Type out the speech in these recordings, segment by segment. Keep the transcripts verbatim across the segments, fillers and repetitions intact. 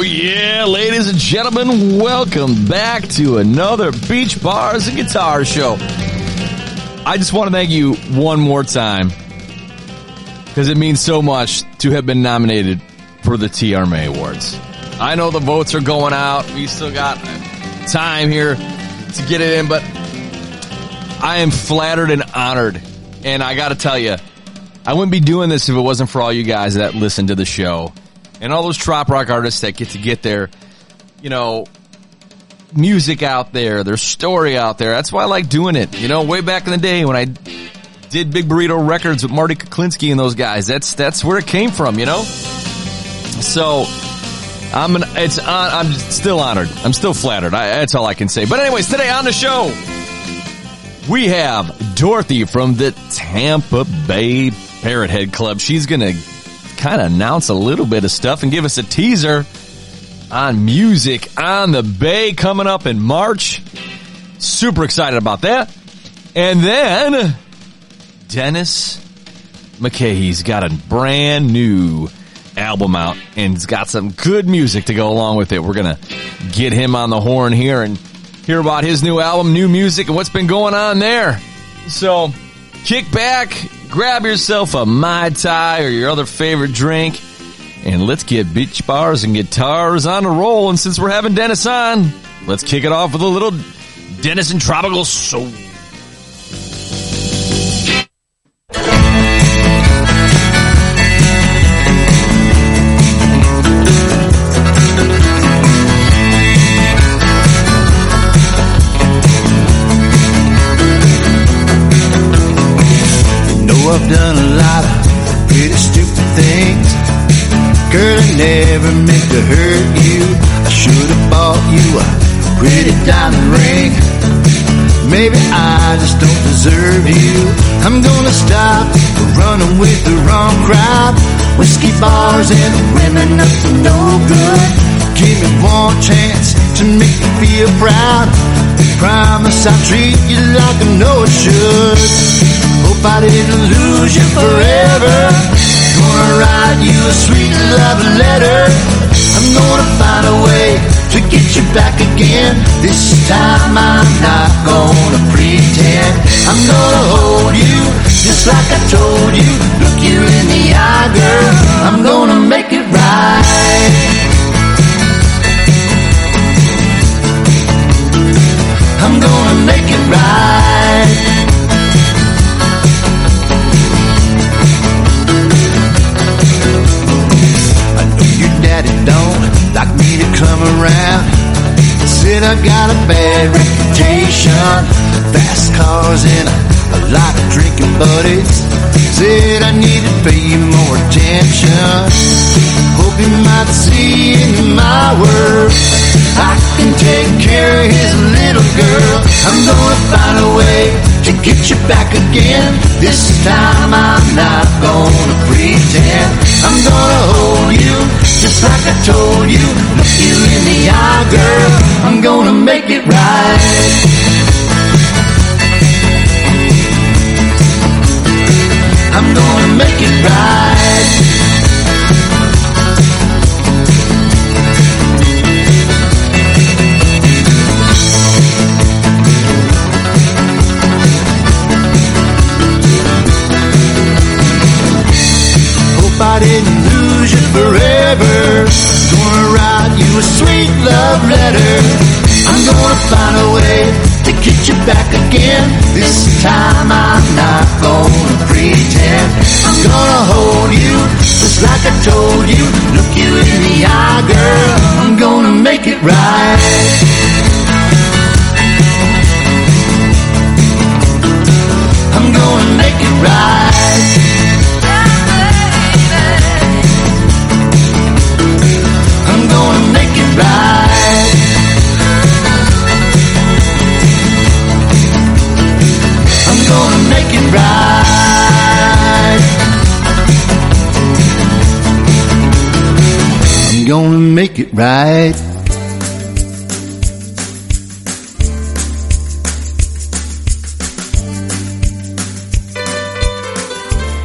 yeah, ladies and gentlemen, welcome back to another Beach Bars and Guitar Show. I just want to thank you one more time because it means so much to have been nominated for the T R M A Awards. I know the votes are going out. We still got time here to get it in, but I am flattered and honored. And I got to tell you, I wouldn't be doing this if it wasn't for all you guys that listen to the show. And all those trop rock artists that get to get their, you know, music out there, their story out there. That's why I like doing it. You know, way back in the day when I did Big Burrito Records with Marty Kuklinski and those guys, that's that's where it came from, you know? So, I'm an, it's on, I'm still honored. I'm still flattered. I, that's all I can say. But anyways, today on the show, we have Dorothy from the Tampa Bay Parrot Head Club. She's going to kind of announce a little bit of stuff and give us a teaser on music on the Bay coming up in March. Super excited about that. And then Dennis McKay's got a brand new album out and it's got some good music to go along with it. We're going to get him on the horn here and hear about his new album, new music, and what's been going on there. So kick back, grab yourself a Mai Tai or your other favorite drink, and let's get Beach Bars and Guitars on the roll. And since we're having Dennis on, let's kick it off with a little Dennis and Tropical Soul. I've done a lot of pretty stupid things. Girl, I never meant to hurt you. I should have bought you a pretty diamond ring. Maybe I just don't deserve you. I'm gonna stop running with the wrong crowd. Whiskey bars and women up to no good. Give me one chance to make you feel proud. Promise I'll treat you like I know I should. Hope I didn't lose you forever. Gonna write you a sweet love letter. I'm gonna find a way to get you back again. This time I'm not gonna pretend. I'm gonna hold you just like I told you. Look you in the eye, girl. I'm gonna make it right. I'm gonna make it right. Don't like me to come around. Said I got a bad reputation, fast cars and a, a lot of drinking buddies. Said I need to pay you more attention. Hope you might see in my work I can take care of his little girl. I'm gonna find a way to get you back again. This time I'm not gonna pretend. I'm gonna hold you just like I told you. Look you in the eye, girl. I'm gonna make it right. I'm gonna make it right. I didn't lose you forever. Gonna write you a sweet love letter. I'm gonna find a way to get you back again. This time I'm not gonna pretend. I'm gonna hold you just like I told you. Look you in the eye, girl. I'm gonna make it right. I'm gonna make it right. I'm gonna make it right. I'm gonna make it right. I'm gonna make it right.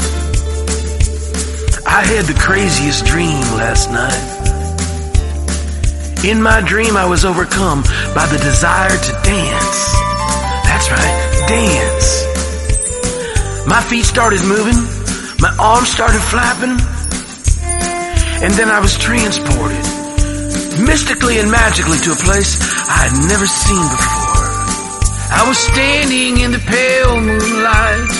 I had the craziest dream last night. In my dream, I was overcome by the desire to dance. That's right, dance. My feet started moving, my arms started flapping, and then I was transported, mystically and magically, to a place I had never seen before. I was standing in the pale moonlight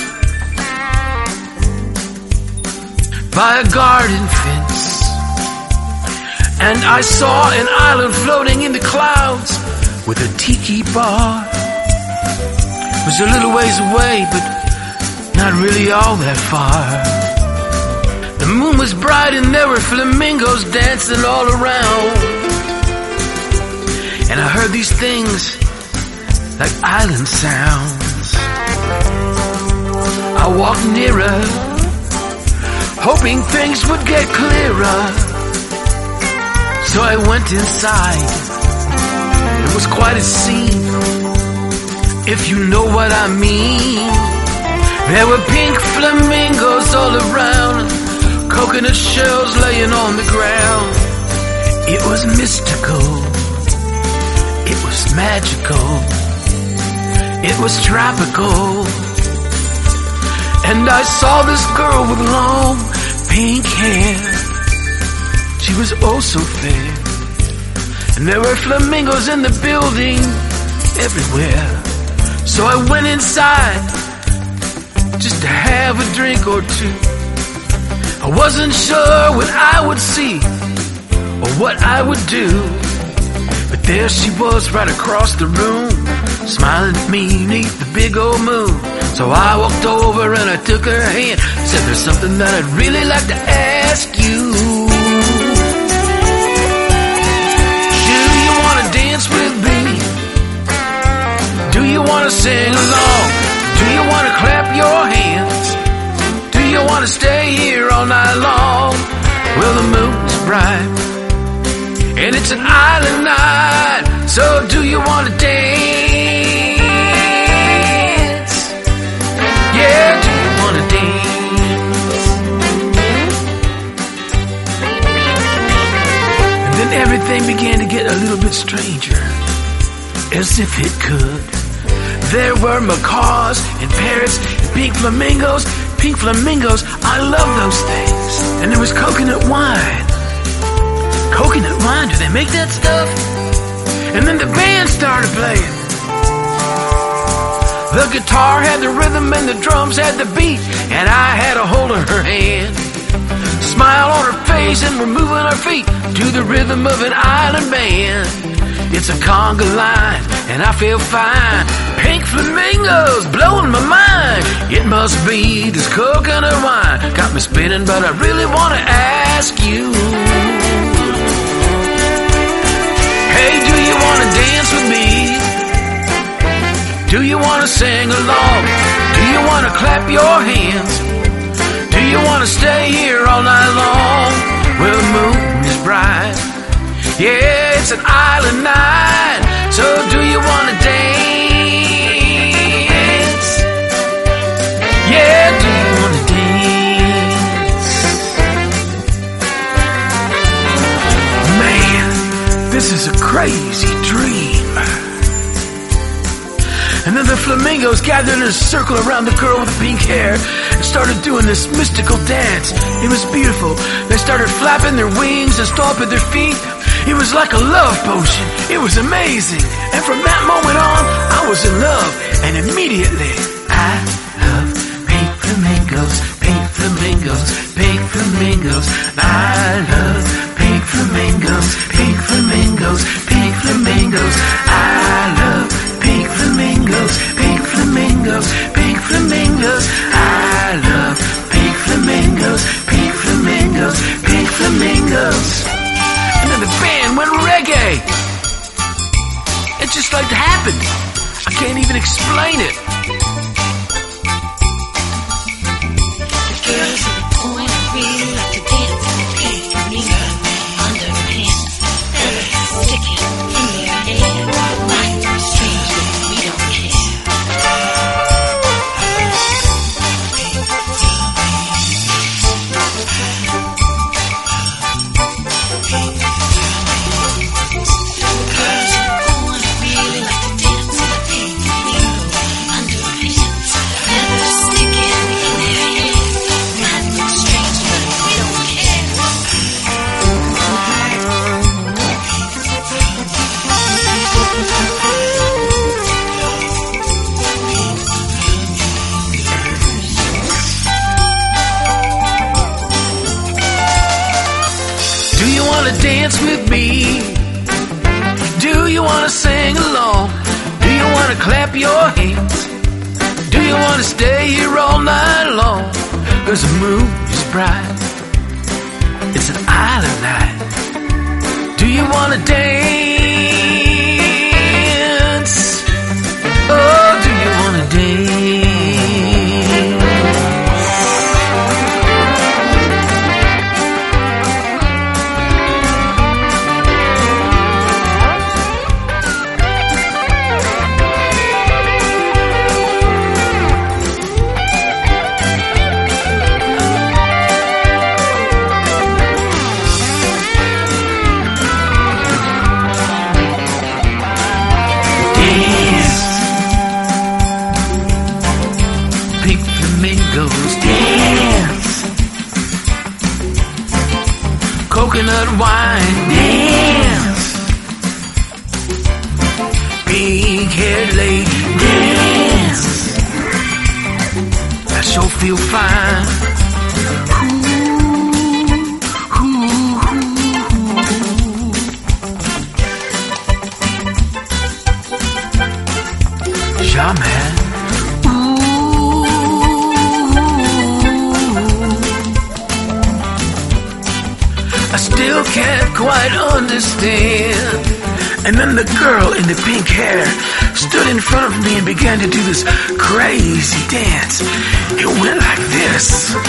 by a garden fence, and I saw an island floating in the clouds with a tiki bar. It was a little ways away, but not really all that far. The moon was bright and there were flamingos dancing all around. And I heard these things like island sounds. I walked nearer, hoping things would get clearer. So I went inside. It was quite a scene, if you know what I mean. There were pink flamingos all around, coconut shells laying on the ground. It was mystical, it was magical, it was tropical. And I saw this girl with long pink hair. She was oh so fair. And there were flamingos in the building everywhere. So I went inside just to have a drink or two. I wasn't sure what I would see or what I would do, but there she was right across the room, smiling at me beneath the big old moon. So I walked over and I took her hand, said there's something that I'd really like to ask you. Do you want to dance with me? Do you want to sing along? Do you want to clap your hands? Do you want to stay here all night long? Well, the moon's bright and it's an island night. So do you want to dance? Yeah, do you want to dance? And then everything began to get a little bit stranger, as if it could. There were macaws and parrots and pink flamingos. Pink flamingos, I love those things. And there was coconut wine. Coconut wine, do they make that stuff? And then the band started playing. The guitar had the rhythm and the drums had the beat, and I had a hold of her hand. Smile on her face and we're moving our feet to the rhythm of an island band. It's a conga line and I feel fine. Pink flamingos blowing my mind. It must be this coconut wine got me spinning, but I really want to ask you, hey, do you want to dance with me? Do you want to sing along? Do you want to clap your hands? Do you want to stay here all night long? Well, the moon is bright. Yeah, it's an island night. So do you want to dance? Yeah, do you want to dance? Man, this is a crazy dream. And then the flamingos gathered in a circle around the girl with the pink hair and started doing this mystical dance. It was beautiful. They started flapping their wings and stomping their feet. It was like a love potion. It was amazing. And from that moment on, I was in love. And immediately, I love pink flamingos, pink flamingos, pink flamingos. I love pink flamingos, pink flamingos, pink flamingos. I love pink flamingos, pink flamingos, pink flamingos. I love pink flamingos, pink flamingos, pink flamingos. And then the band went reggae. It just like happened. I can't even explain it. dance with me? Do you wanna sing along? Do you wanna clap your hands? Do you wanna stay here all night long? 'Cause the moon is bright, it's an island night. Do you wanna dance? Oh, do you wanna dance? Coconut wine, dance. Pink-haired lady, dance. I sure feel fine. Ooh, ooh, ooh. Shaman. Still can't quite understand. And then the girl in the pink hair stood in front of me and began to do this crazy dance. It went like this.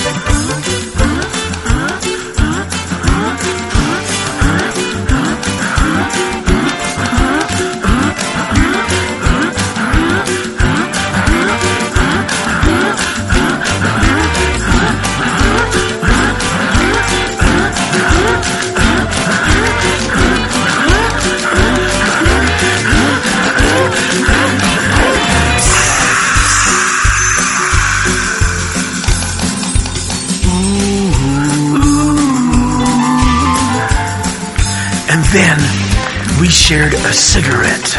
Then we shared a cigarette.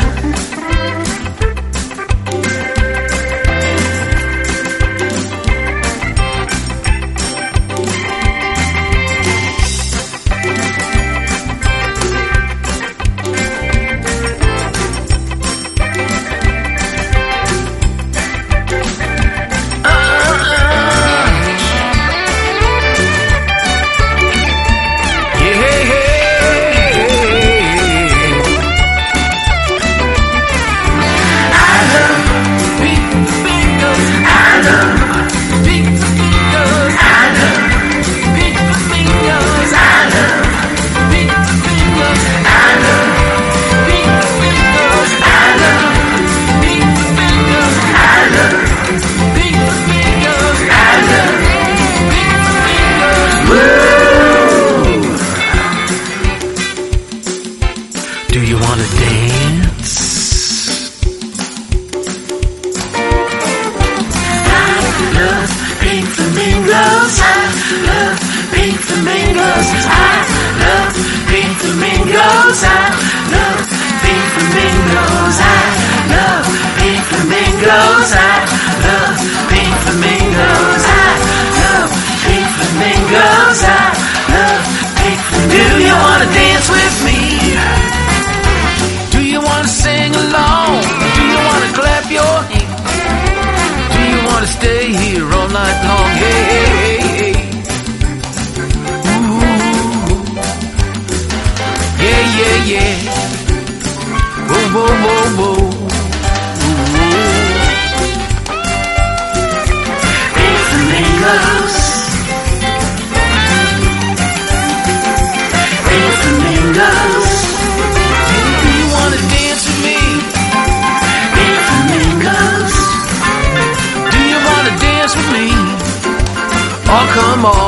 Come on,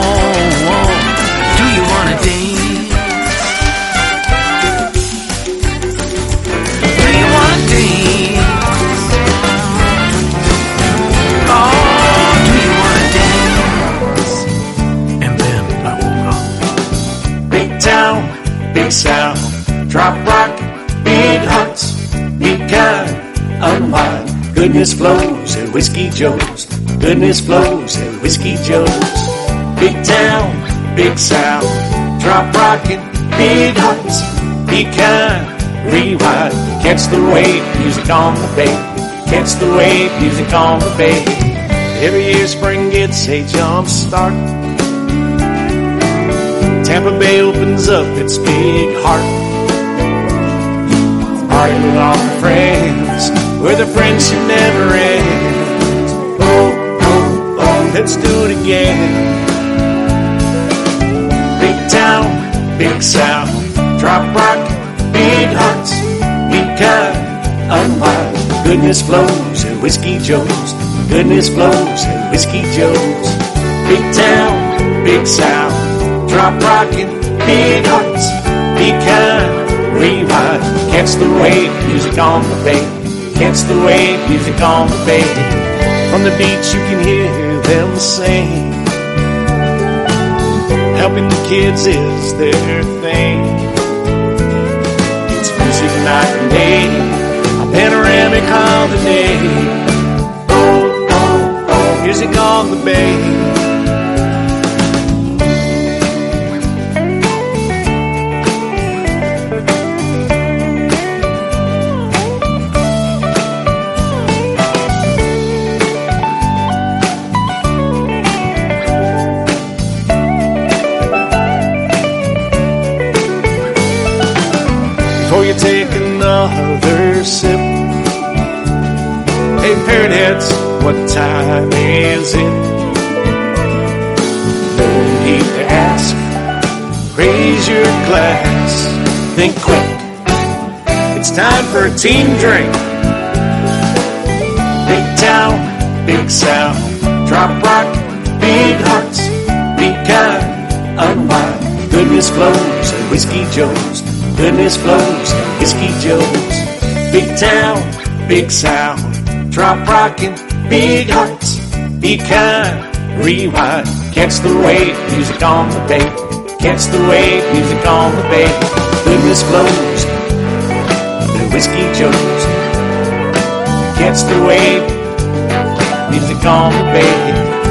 do you wanna dance? Do you wanna dance? Oh, do you wanna dance? And then I woke up. Big town, big sound, drop rock, big huts, big kind, unwind. Goodness flows at Whiskey Joe's. Goodness flows at Whiskey Joe's. Big town, big sound, drop rockin', big hearts, be kind, rewind. Catch the wave, music on the bay. Catch the wave, music on the bay. Every year spring gets a jump start. Tampa Bay opens up its big heart. Party with all my friends, where the friendship never ends. Oh, oh, oh, let's do it again. Big town, big sound, drop rock, big hearts, be kind, unwind. Goodness flows at Whiskey Joe's. Goodness flows at Whiskey Joe's. Big town, big sound, drop rockin', big hearts, be kind, rewind. Catch the wave, music on the bay. Catch the wave, music on the bay. From the beach you can hear them sing. Helping the kids is their thing. It's music night and day, a panoramic holiday. Oh, oh, oh, music on the bay. Before you take another sip, hey parrot heads, what time is it? No need to ask, raise your glass, think quick, it's time for a team drink. Big town, big sound, drop rock, big hearts, be kind, unwind. Goodness flows at Whiskey Joe's. Goodness flows at Whiskey Joe's. Big town, big sound, drop rockin', big hearts, be kind, rewind. Catch the wave, music on the bay. Catch the wave, music on the bay. Goodness flows at Whiskey Joe's. Catch the wave, music on the bay.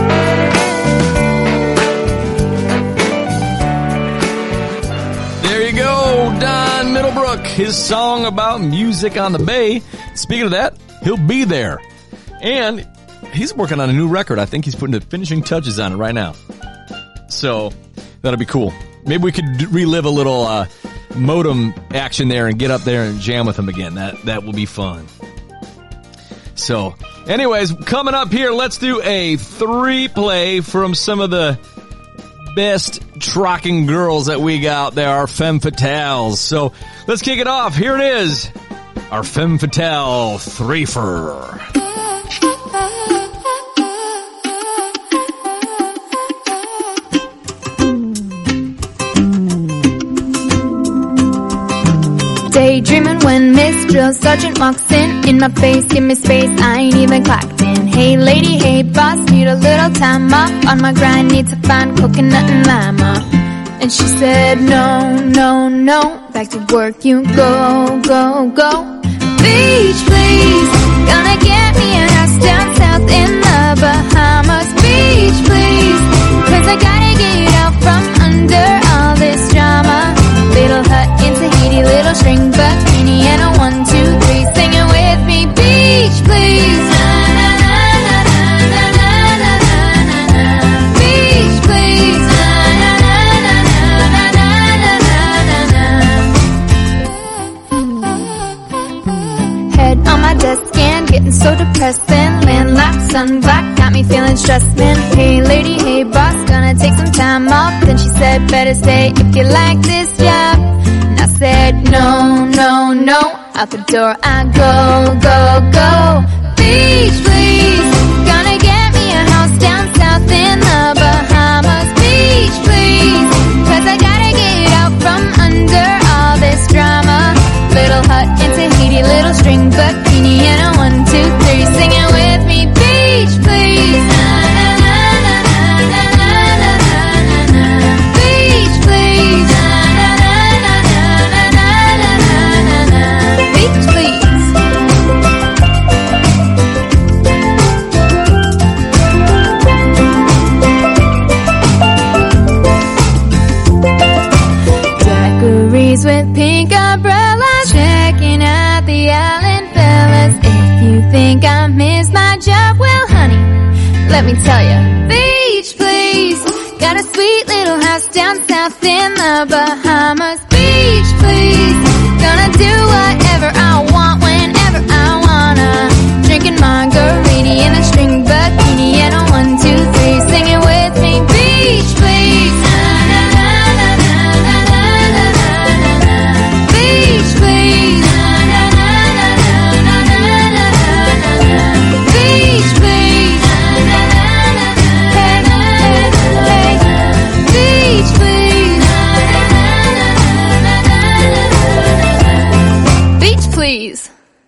Don Middlebrook, his song about music on the bay. Speaking of that, he'll be there. And he's working on a new record. I think he's putting the finishing touches on it right now. So that'll be cool. Maybe we could relive a little uh, modem action there and get up there and jam with him again. That that will be fun. So anyways, coming up here, let's do a three play from some of the best trocking girls that we got there, our femme fatales. So let's kick it off. Here it is, our femme fatale threefer. Daydreaming when Miss Drill Sergeant walks in. In my face, give me space, I ain't even clocked in. Hey lady, hey boss, need a little time off. On my grind, need to find coconut and lima. And she said, no, no, no, back to work you go, go, go. Beach, please, gonna get me a house down south in the Bahamas. Beach, please, cause I gotta get out from under all this drama. Little hut in Tahiti, little string bikini, and a one, two, three, singing with me. Beach, please. Beach, please. Head on my desk and getting so depressing. Landlocked, sunblock, got me feeling stressed, man. Hey lady, hey boss, gonna take some time off. Then she said, better stay if you like this job. And I said, no, no, no. Out the door I go, go, go. Beach, please, gonna get me a house down south in the Bahamas. Beach, please, cause I gotta get out from under all this drama. Little hut in Tahiti, little string bikini, and a one, two, three, singing with me. Beach, please. Beach, please. Beach, please. pink umbrellas, checking out the island fellas. If you think I missed my job, well, honey, let me tell you, beach, please. Got a sweet little house down south in the Bahamas. Beach, please. Gonna do whatever I want whenever I wanna. Drinking margarita in a string bikini and a one, two, three, singing with me. Beach, please. Beach, please. Beach, please. Hey, hey, hey. Beach, please. Beach, please.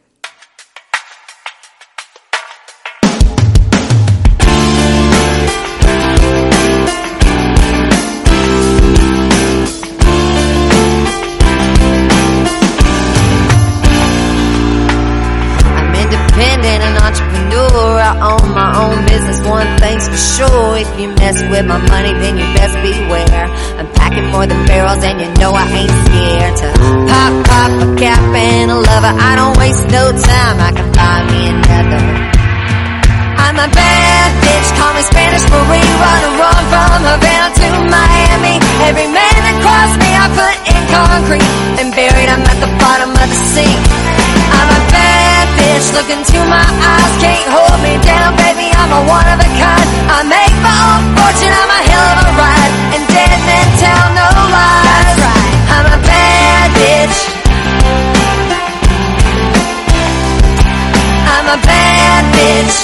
I own my own business, one thing's for sure. If you mess with my money, then you best beware. I'm packing more than barrels and you know I ain't scared to pop, pop a cap and a lover. I don't waste no time, I can buy me another. I'm a bad bitch, call me Spanish Marie. Run a run from Havana to Miami. Every man that crossed me I put in concrete and buried him at the bottom of the sea. I'm a bad bitch, look into my eyes, can't hold me down, baby, I'm a one of a kind. I make my own fortune, I'm a hell of a ride, and dead men tell no lies. That's right. I'm a bad bitch. I'm a bad bitch.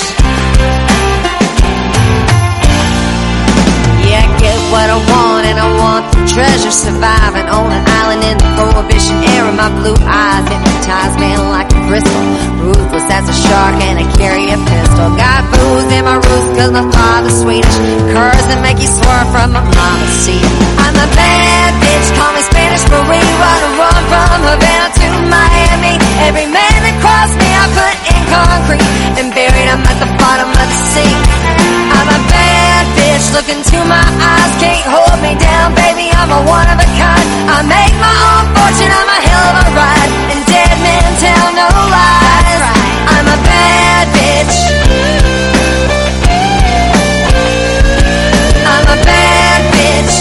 Yeah, I get what I want and I want the treasure. Surviving on an island in the prohibition era. My blue eyes hypnotize me like a crystal. Ruthless as a shark and I carry a pistol. Got booze in my roots cause my father's Swedish. Curves that make you swerve from my mama's seat. I'm a bad bitch, call me Spanish Marie. Run a run from Havana to Miami. Every man that crossed me I put in concrete and buried him at the bottom of the sea. I'm a bad bitch, look into my eyes, can't hold me down, baby, I'm a one of a kind. I make my own fortune, I'm a hell of a ride, and dead men tell no lies. I'm a bad bitch. I'm a bad bitch.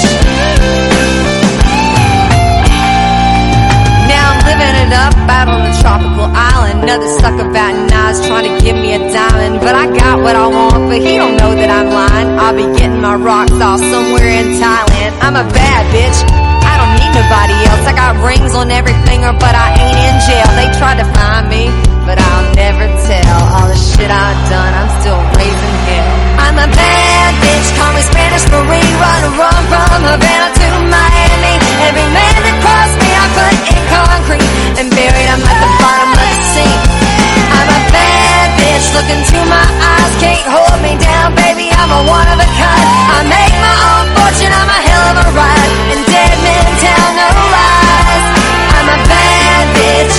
Now I'm living it up out on a tropical island. Another sucker batting eyes trying to give me a diamond, but I got what I want, but he don't know that I'm lying. I'll be getting my rocks off somewhere in Thailand. I'm a bad bitch, I don't need nobody else. I got rings on every finger, but I ain't in jail. They tried to find me, but I'll never tell. All the shit I've done, I'm still raising hell. I'm a bad bitch, call me Spanish Marie. Run a run from Havana to Miami. Every man that crossed me I put in concrete and buried him at the bottom of the sea. I'm a bad bitch, look into my eyes, can't hold me down, baby, I'm a one of a kind. I make my own fortune, I'm a hell of a ride, and dead men tell no lies. I'm a bad bitch.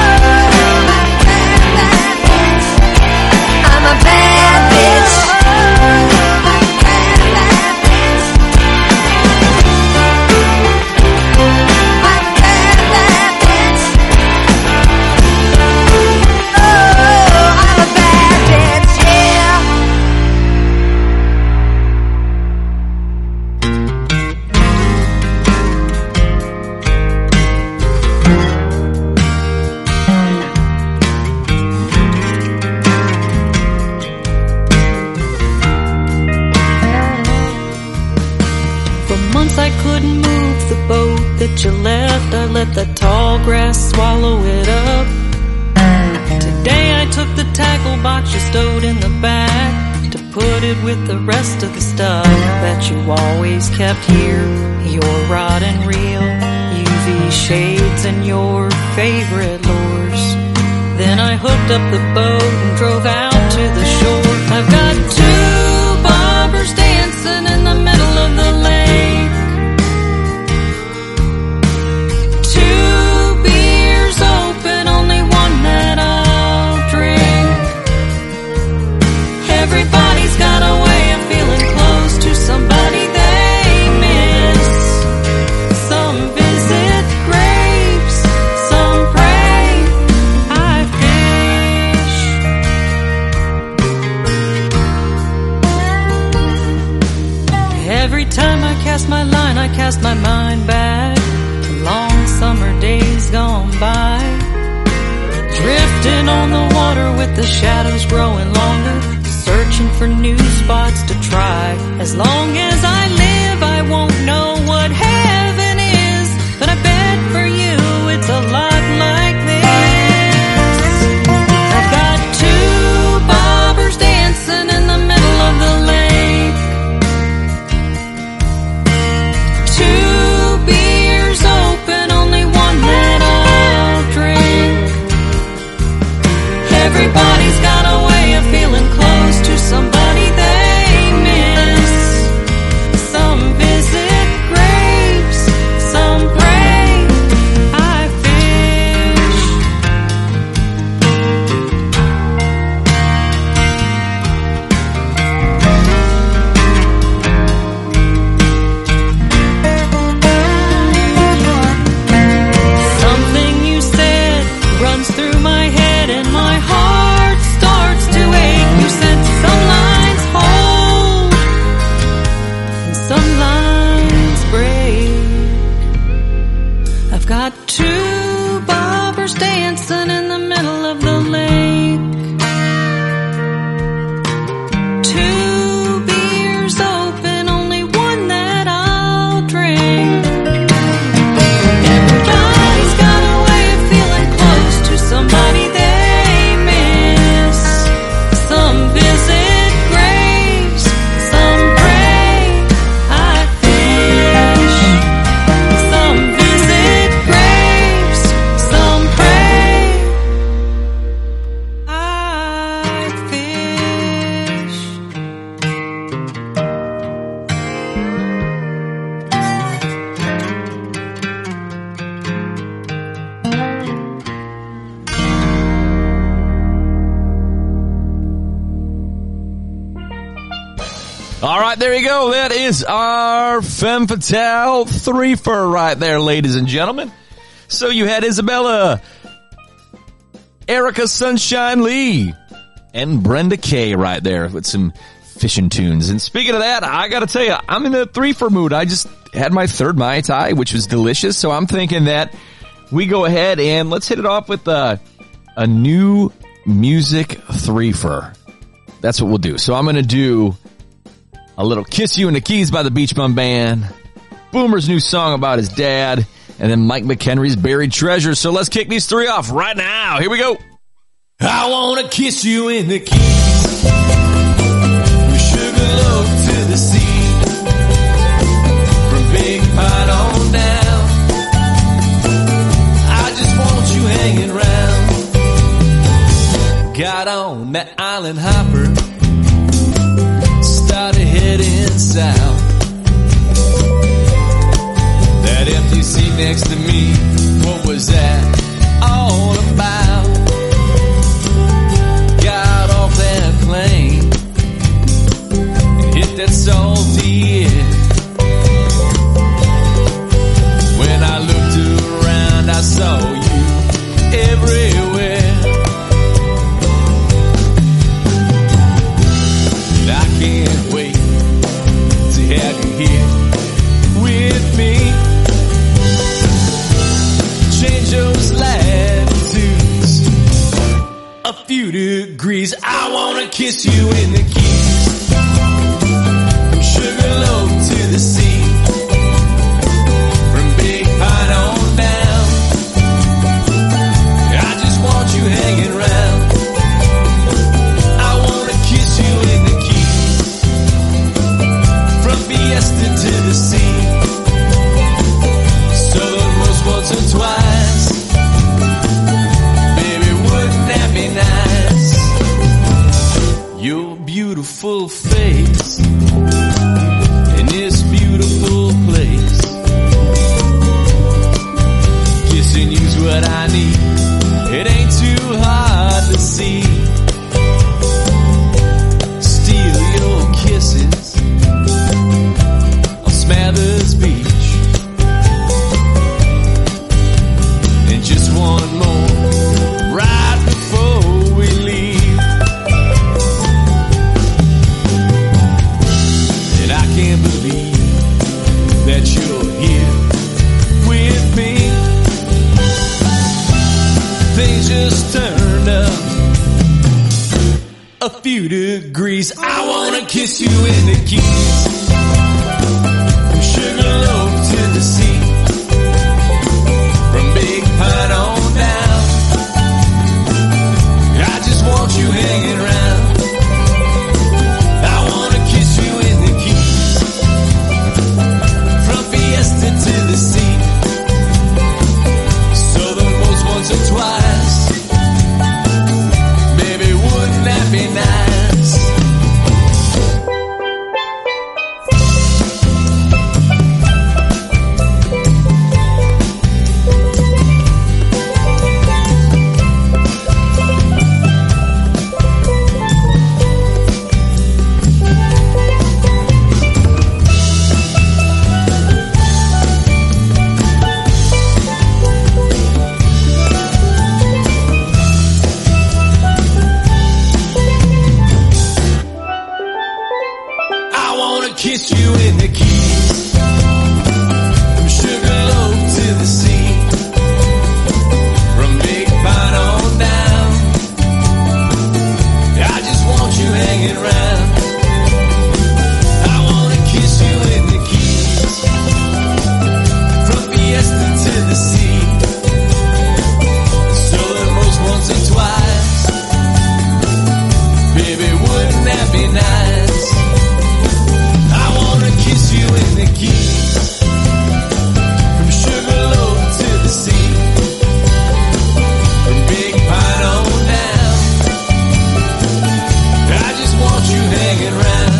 I'm a bad bitch. That you left, I let the tall grass swallow it up. Today I took the tackle box you stowed in the back to put it with the rest of the stuff that you always kept here. Your rod and reel, U V shades, and your favorite lures. Then I hooked up the boat and drove out to the shore. I've got two bobbers dancing in the middle of the lake. Everybody's got a way of feeling close to somebody they miss. Some visit graves, Every time I cast my line, I cast my mind back to long summer days gone by. Drifting on the water with the shadows growing longer, searching for new spots to try. As long as I live, I won't know what heaven is, but I bet for you it's a lot like this. I've got two bobbers dancing in the middle of the lake, two beers open, only one that I'll drink. Everybody's got a way of feeling close to somebody they miss. Some visit graves, some pray. I fish. Something you said runs through my head and my heart starts to ache. You said some lines hold and some lines break. I've got two bobbers dancing in the middle of the lake, two beers open, only one that I'll drink. Everybody's got a way of feeling close to somebody they miss. Some visit graves, some pray. I fish. Some visit graves, some pray. I fish. All right, there you go. That is our Femme Fatale three-fer right there, ladies and gentlemen. So you had Isabella, Erica Sunshine Lee, and Brenda Kay right there with some fishing tunes. And speaking of that, I got to tell you, I'm in the three-fer mood. I just had my third Mai Tai, which was delicious. So I'm thinking that we go ahead and let's hit it off with uh, a new music three-fer. That's what we'll do. So I'm going to do a little Kiss You in the Keys by the Beach Bum Band, Boomer's new song about his dad, and then Mike McHenry's Buried Treasure. So let's kick these three off right now. Here we go. I want to kiss you in the keys, with sugar low to the sea, from Big Pine on down. I just want you hanging round. Got on that island hopper, started heading south. That empty seat next to me, what was that all about? Got off that plane and hit that salty end. When I looked around, I saw you everywhere. And I can't wait to have you here with me. Change those latitudes a few degrees. I wanna kiss you in the keys, from Sugarloaf to the sea, from Big Pine on down. I just want you hanging round. I wanna kiss you in the keys, from Fiesta to the sea, southernmost once or twice. Baby, wouldn't that be nice? Your beautiful face in this beautiful place. Kissing you's what I need. It ain't too hard to see. Steal your kisses on Smathers Beach. And just one more right before we leave. And I can't believe few degrees. I wanna kiss you in the Keys, from Sugarloaf to the sea, from Big Pine on down. I just want you hanging around. I wanna kiss you in the Keys, from Fiesta to the sea, southernmost once or twice. Baby, wouldn't that be nice? Kiss you in the Keys, from Sugarloaf to the sea, from Big Pine on down. I just want you hanging around. I wanna kiss you in the Keys, from Fiesta to the sea, southernmost once or twice. Baby, wouldn't that be nice? Kiss you in the Keys, from Sugarloaf to the sea, from Big Pine on down. I just want you hanging around.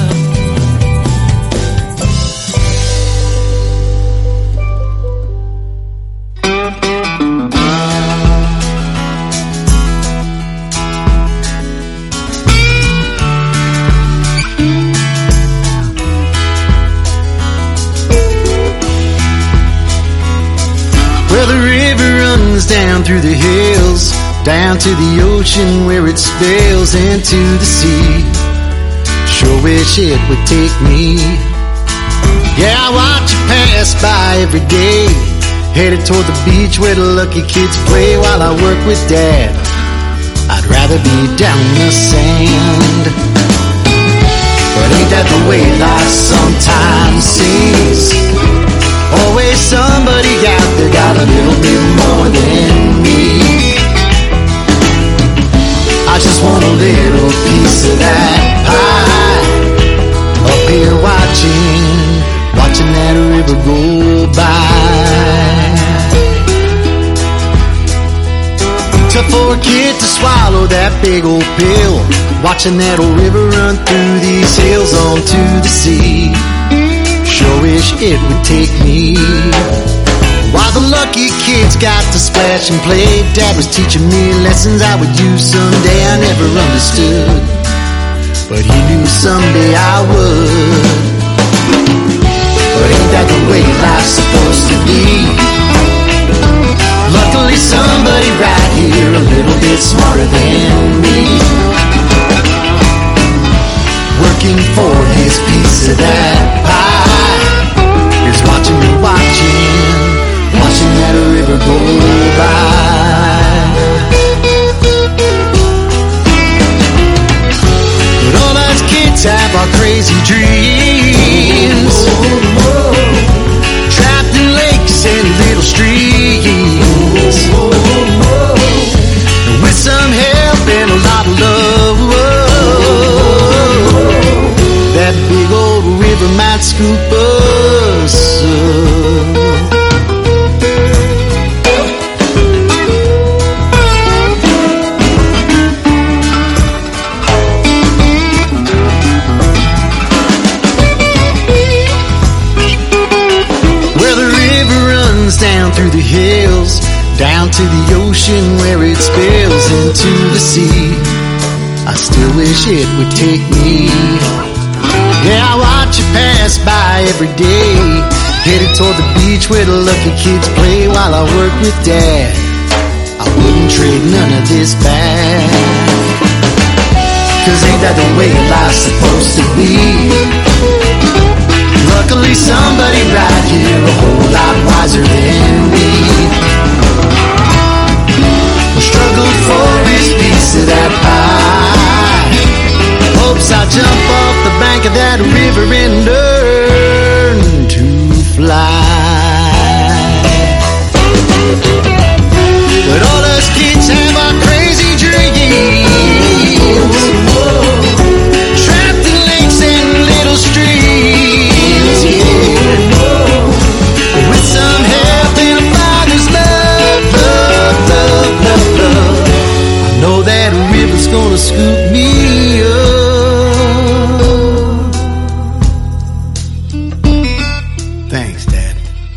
Down through the hills, down to the ocean where it spills into the sea. Sure wish it would take me. Yeah, I watch you pass by every day, headed toward the beach where the lucky kids play while I work with Dad. I'd rather be down in the sand, but ain't that the way life sometimes seems? Always somebody out there got a little bit more than me. I just want a little piece of that pie, up here watching, watching that river go by. Tough for a kid to swallow that big old pill, watching that old river run through these hills onto the sea. Sure wish it would take me. While the lucky kids got to splash and play, Dad was teaching me lessons I would use someday I never understood, but he knew someday I would. But ain't that the way life's supposed to be? Luckily somebody right here a little bit smarter than me, working for his piece of that pie. He's watching me watching, watching that river go by. But all us kids have our crazy dreams, trapped in lakes and little streams, and with some help and a lot of love, that big old river might scoop us up. Where the river runs down through the hills, down to the ocean where it spills into the sea. I still wish it would take me. Yeah, I watch you pass by every day, headed toward the beach where the lucky kids play while I work with Dad. I wouldn't trade none of this back, 'cause ain't that the way life's supposed to be? Luckily somebody right here a whole lot wiser than me struggled for his piece of that pie. never been learned to fly. But all us kids have our crazy dreams, trapped in lakes and little streams, yeah. With some help and a father's love, love, love, love, love, I know that river's gonna scoop me up. Thanks, Dad.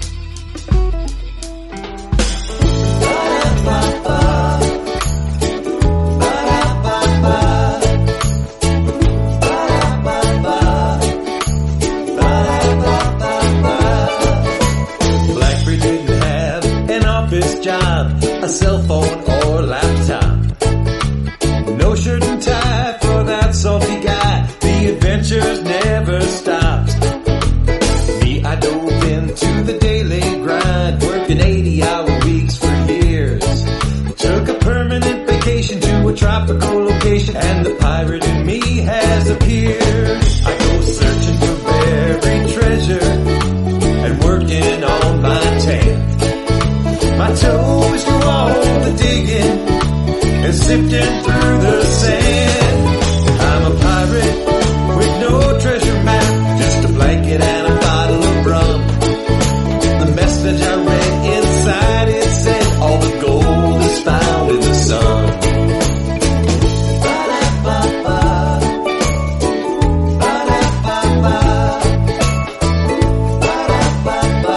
BlackBerry didn't have an office job, a cell phone or laptop. No shirt and tie for that salty guy. The adventures never stopped. Me, I dove into the daily grind, working eighty-hour weeks for years. Took a permanent vacation to a tropical location, and the pirate in me has appeared. I go searching for buried treasure and working on my tan. My toes do all the digging and sifting through the sand. I'm a pirate with no treasure map, just a blanket and a bottle of rum. The message I read inside, it said all the gold is found in the sun. Ba-da-ba-ba. Ba-da-ba-ba. Ba-da-ba-ba.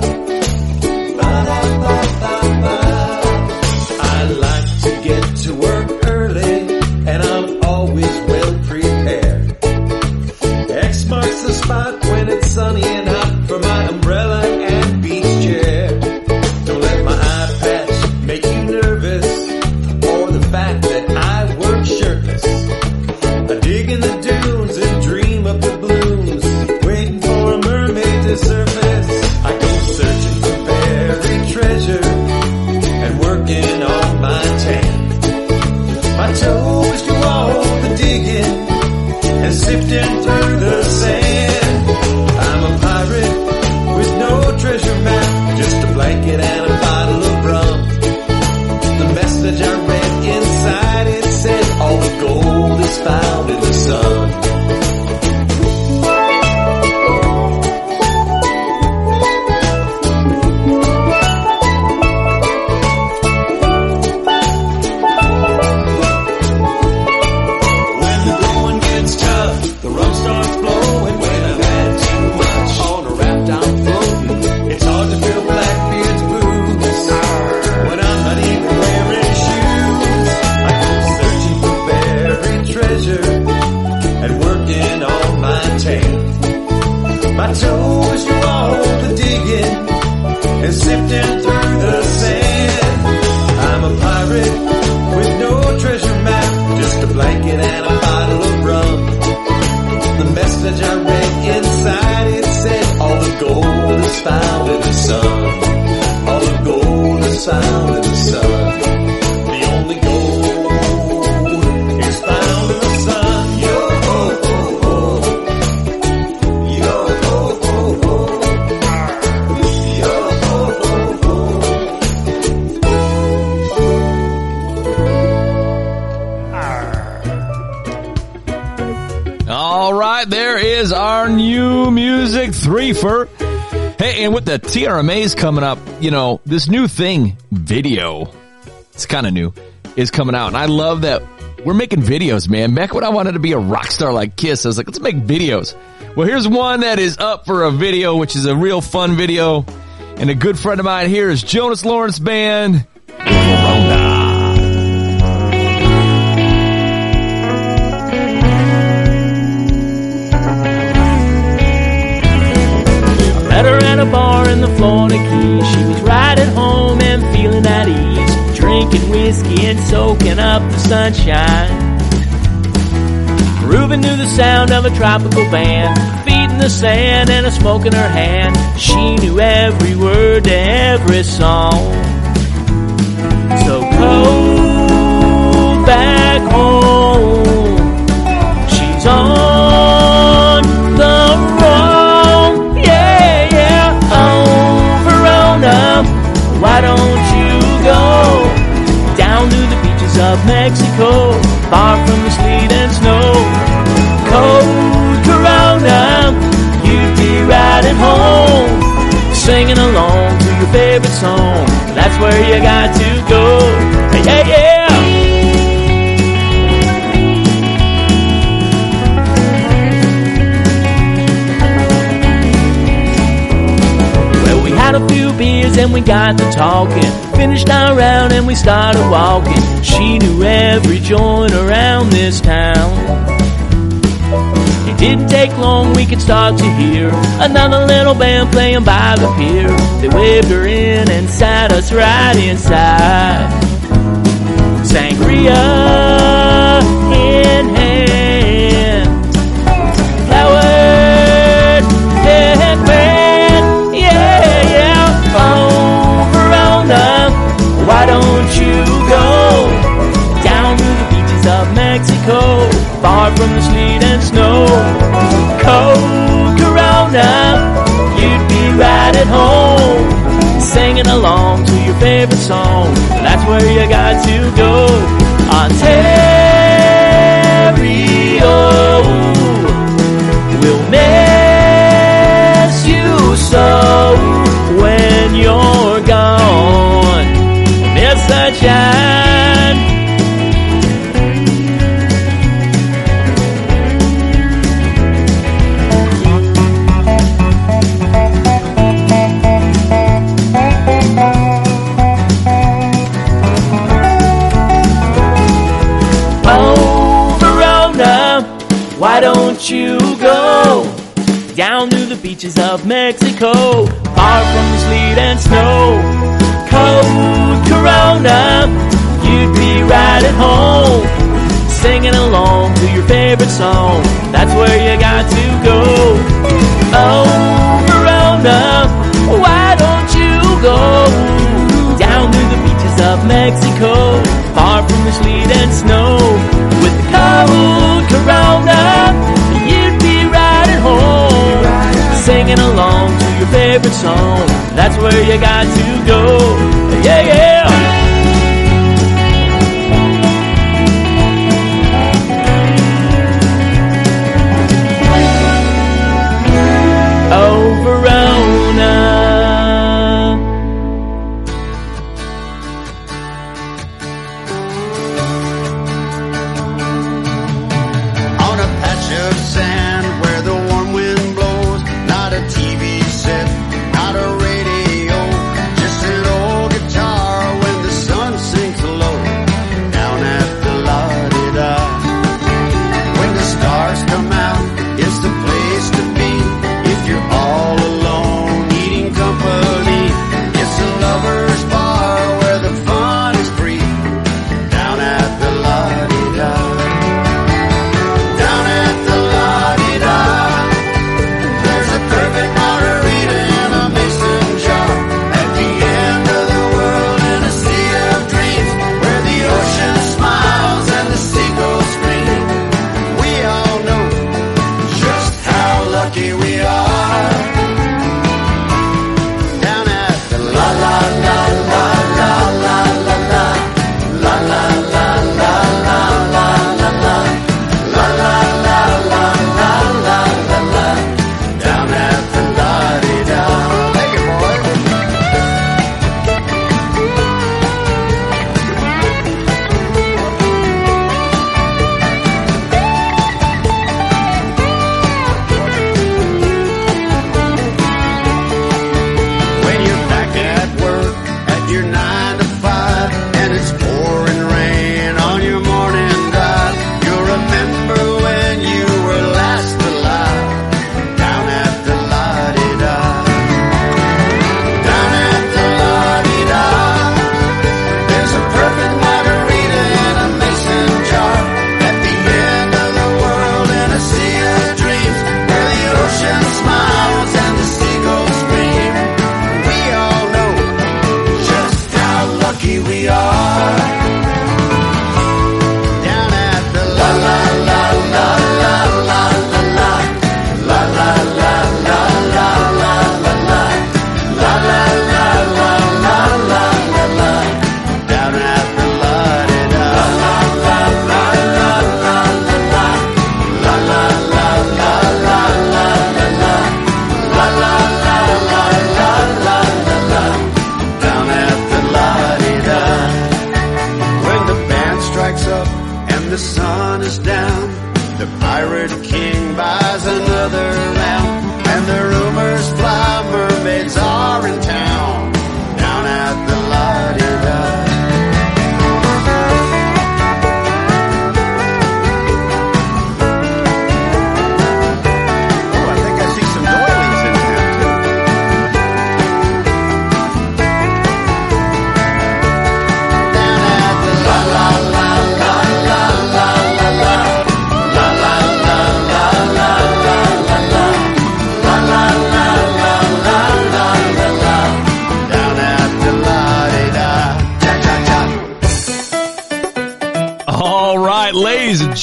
Ba-da-ba-ba-ba. I like to get to work early, and I'm always well prepared. X marks the spot when it's sunny and hot for my umbrella and beach chair. Don't let my eye patch make you nervous, or the fact that I work shirtless. I dig in the dunes and dream of the blooms, waiting for a mermaid to surface. I go searching for buried treasure and working on my tan. My toes do all the digging and sifting through the sand. I'm a pirate with no treasure map, just a blanket and a bottle of rum. The message I read inside, it said all the gold is found in the sun. When the going gets tough, the rum starts flowing. When I've had too much on a raft I'm floating, it's hard to feel Blackbeard's blues when I'm not even wearing shoes. I go searching for buried treasure and working on my tan. My toes do all the digging and sifting through the sand. I'm a pirate with no treasure map, just a blanket and a bottle of rum. The message I read inside, it said all the gold is found in the sun. All the gold is found in the sun. The only gold is found in the sun. Yo ho ho ho. Yo ho ho ho. Yo ho ho ho. All right, there is our new music threefer. Hey, and with the T R M As coming up, you know, this new thing, video, it's kind of new, is coming out. And I love that we're making videos, man. Back when I wanted to be a rock star like Kiss, I was like, let's make videos. Well, here's one that is up for a video, which is a real fun video. And a good friend of mine here is Jonas Lawrence Band, Corona. Met her at a bar in the Florida Keys. She was right at home and feeling at ease, drinking whiskey and soaking up the sunshine, grooving to the sound of a tropical band, feet in the sand and a smoke in her hand. She knew every word to every song. So go back home. She's on the singing along to your favorite song. That's where you got to go. Yeah, yeah. Well, we had a few beers and we got to talking. Finished our round and we started walking. She knew every joint around this town. It didn't take long, we could start to hear another little band playing by the pier. They waved her in and sat us right inside. Sangria in hand, flowered headband, yeah, yeah. Oh, Verona, why don't you go down to the beaches of Mexico, far from the sleet and snow? Cold Corona, you'd be right at home, singing along to your favorite song. That's where you got to go. Ontario will miss you so when you're gone. Miss sunshine. Why don't you go down to the beaches of Mexico, far from the sleet and snow? Cold Corona, you'd be right at home, singing along to your favorite song. That's where you got to go. Oh, Verona, why don't you go down to the beaches of Mexico, far from the sleet and snow? With the cold Corona, you'd be right at home, singing along to your favorite song. That's where you got to go. Yeah, yeah. Oh, Verona.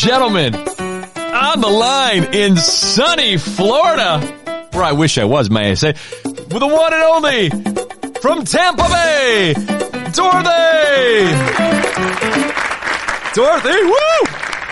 gentlemen, on the line in sunny Florida, where I wish I was, may I say, with the one and only from Tampa Bay, Dorothy! Dorothy, woo!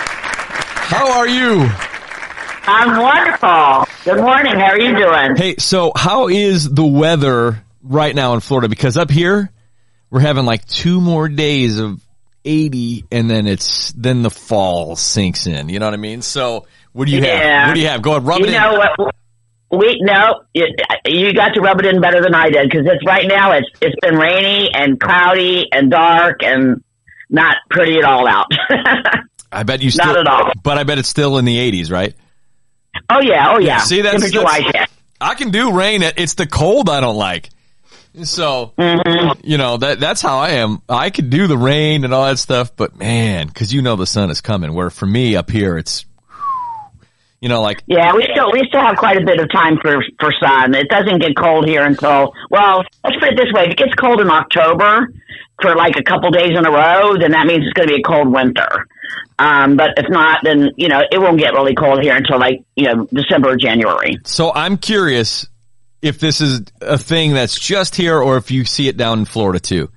How are you? I'm wonderful. Good morning. How are you doing? Hey, so how is the weather right now in Florida? Because up here, we're having like two more days of eighty, and then it's then the fall sinks in. You know what I mean? So what do you Yeah. have? What do you have? Go ahead, rub You it in. know what? We no, it, you got to rub it in better than I did because it's right now. It's it's been rainy and cloudy and dark and not pretty at all out. I bet you still, Not at all. but I bet it's still in the eighties, right? Oh yeah, oh yeah. See, that's, Temperature that's wise, yeah. I can do rain. It's the cold I don't like. So, Mm-hmm. you know, that that's how I am. I could do the rain and all that stuff, but man, because you know the sun is coming. Where for me up here, it's, you know, like Yeah, we still we still have quite a bit of time for for sun. It doesn't get cold here until well, let's put it this way: if it gets cold in October for like a couple days in a row, then that means it's going to be a cold winter. Um, but if not, then you know it won't get really cold here until like you know December or January. So I'm curious if this is a thing that's just here or if you see it down in Florida too.